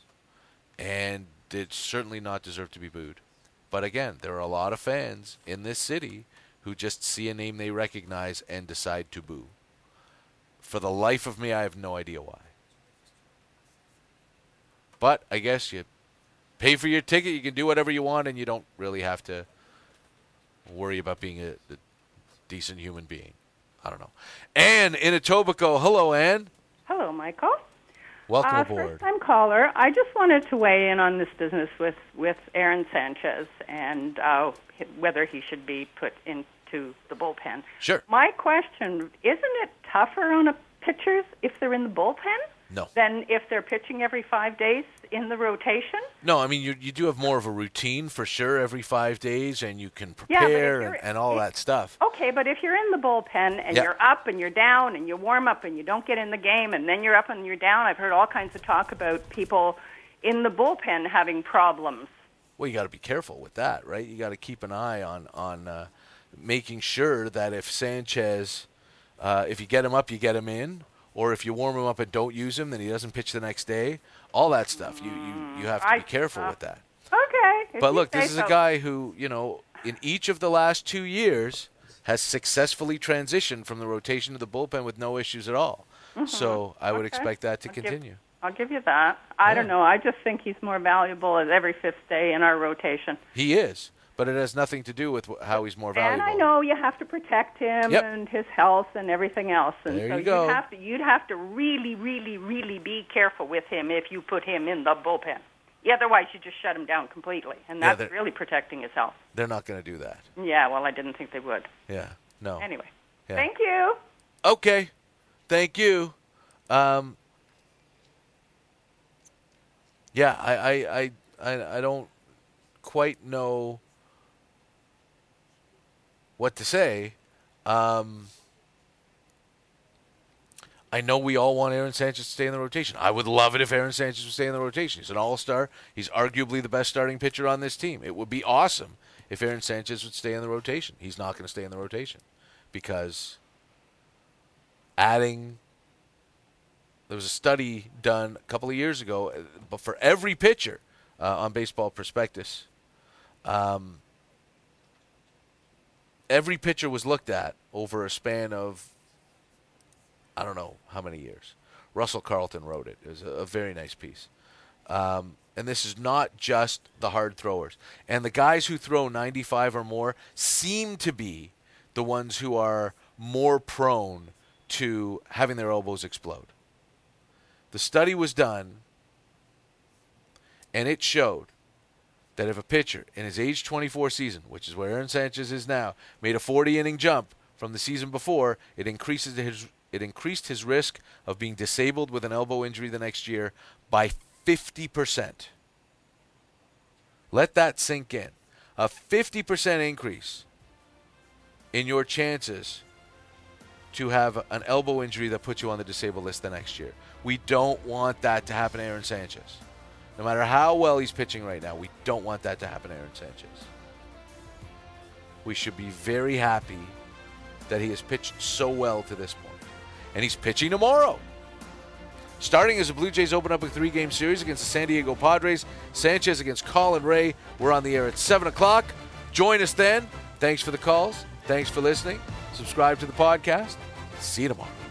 and did certainly not deserve to be booed. But again, there are a lot of fans in this city who just see a name they recognize and decide to boo. For the life of me, I have no idea why. But I guess you pay for your ticket, you can do whatever you want, and you don't really have to worry about being a, a decent human being. I don't know. Ann in Etobicoke. Hello, Ann. Hello, Michael. Welcome uh, aboard. First-time caller. I just wanted to weigh in on this business with, with Aaron Sanchez and uh, whether he should be put into the bullpen. Sure. My question, isn't it tougher on a pitchers if they're in the bullpen No. than if they're pitching every five days in the rotation? No, I mean, you you do have more of a routine for sure every five days, and you can Yeah, but if prepare you're- and, and all that stuff. Okay, but if you're in the bullpen and Yeah. you're up and you're down and you warm up and you don't get in the game and then you're up and you're down, I've heard all kinds of talk about people in the bullpen having problems. Well, you got to be careful with that, right? You got to keep an eye on on uh, making sure that if Sanchez, uh, if you get him up, you get him in, or if you warm him up and don't use him, then he doesn't pitch the next day. All that stuff, you you, you have to I- be careful uh, with that. Okay. if But you look, say this is so. a guy who, you know, in each of the last two years has successfully transitioned from the rotation to the bullpen with no issues at all. Mhm. So I would Okay. expect that to I'll give- continue. I'll give you that. I don't know. I just think he's more valuable as every fifth day in our rotation. He is, but it has nothing to do with wh- how he's more valuable. And I know you have to protect him Yep. and his health and everything else. And There so you go. would have to you'd have to really, really, really be careful with him if you put him in the bullpen. Yeah, otherwise you just shut him down completely. And Yeah, that's they're- really protecting his health. They're not going to do that. Yeah, well I didn't think they would. Yeah, no. Anyway. Yeah. Thank you. Okay, thank you. Um, yeah, I, I, I, I, I don't quite know what to say. Um, I know we all want Aaron Sanchez to stay in the rotation. I would love it if Aaron Sanchez would stay in the rotation. He's an all-star. He's arguably the best starting pitcher on this team. It would be awesome if Aaron Sanchez would stay in the rotation. He's not going to stay in the rotation because adding – there was a study done a couple of years ago, but for every pitcher uh, on Baseball Prospectus, um, every pitcher was looked at over a span of I don't know how many years. Russell Carlton wrote it. It was a, a very nice piece. Um, and this is not just the hard throwers. And the guys who throw ninety-five or more seem to be the ones who are more prone to having their elbows explode. The study was done, and it showed that if a pitcher in his age twenty-four season, which is where Aaron Sanchez is now, made a forty-inning jump from the season before, it increases his it increased his risk of being disabled with an elbow injury the next year by fifty percent. Let that sink in. A fifty percent increase in your chances to have an elbow injury that puts you on the disabled list the next year. We don't want that to happen to Aaron Sanchez. No matter how well he's pitching right now, we don't want that to happen to Aaron Sanchez. We should be very happy that he has pitched so well to this point. And he's pitching tomorrow. Starting as the Blue Jays open up a three-game series against the San Diego Padres, Sanchez against Colin Ray. We're on the air at seven o'clock. Join us then. Thanks for the calls. Thanks for listening. Subscribe to the podcast. See you tomorrow.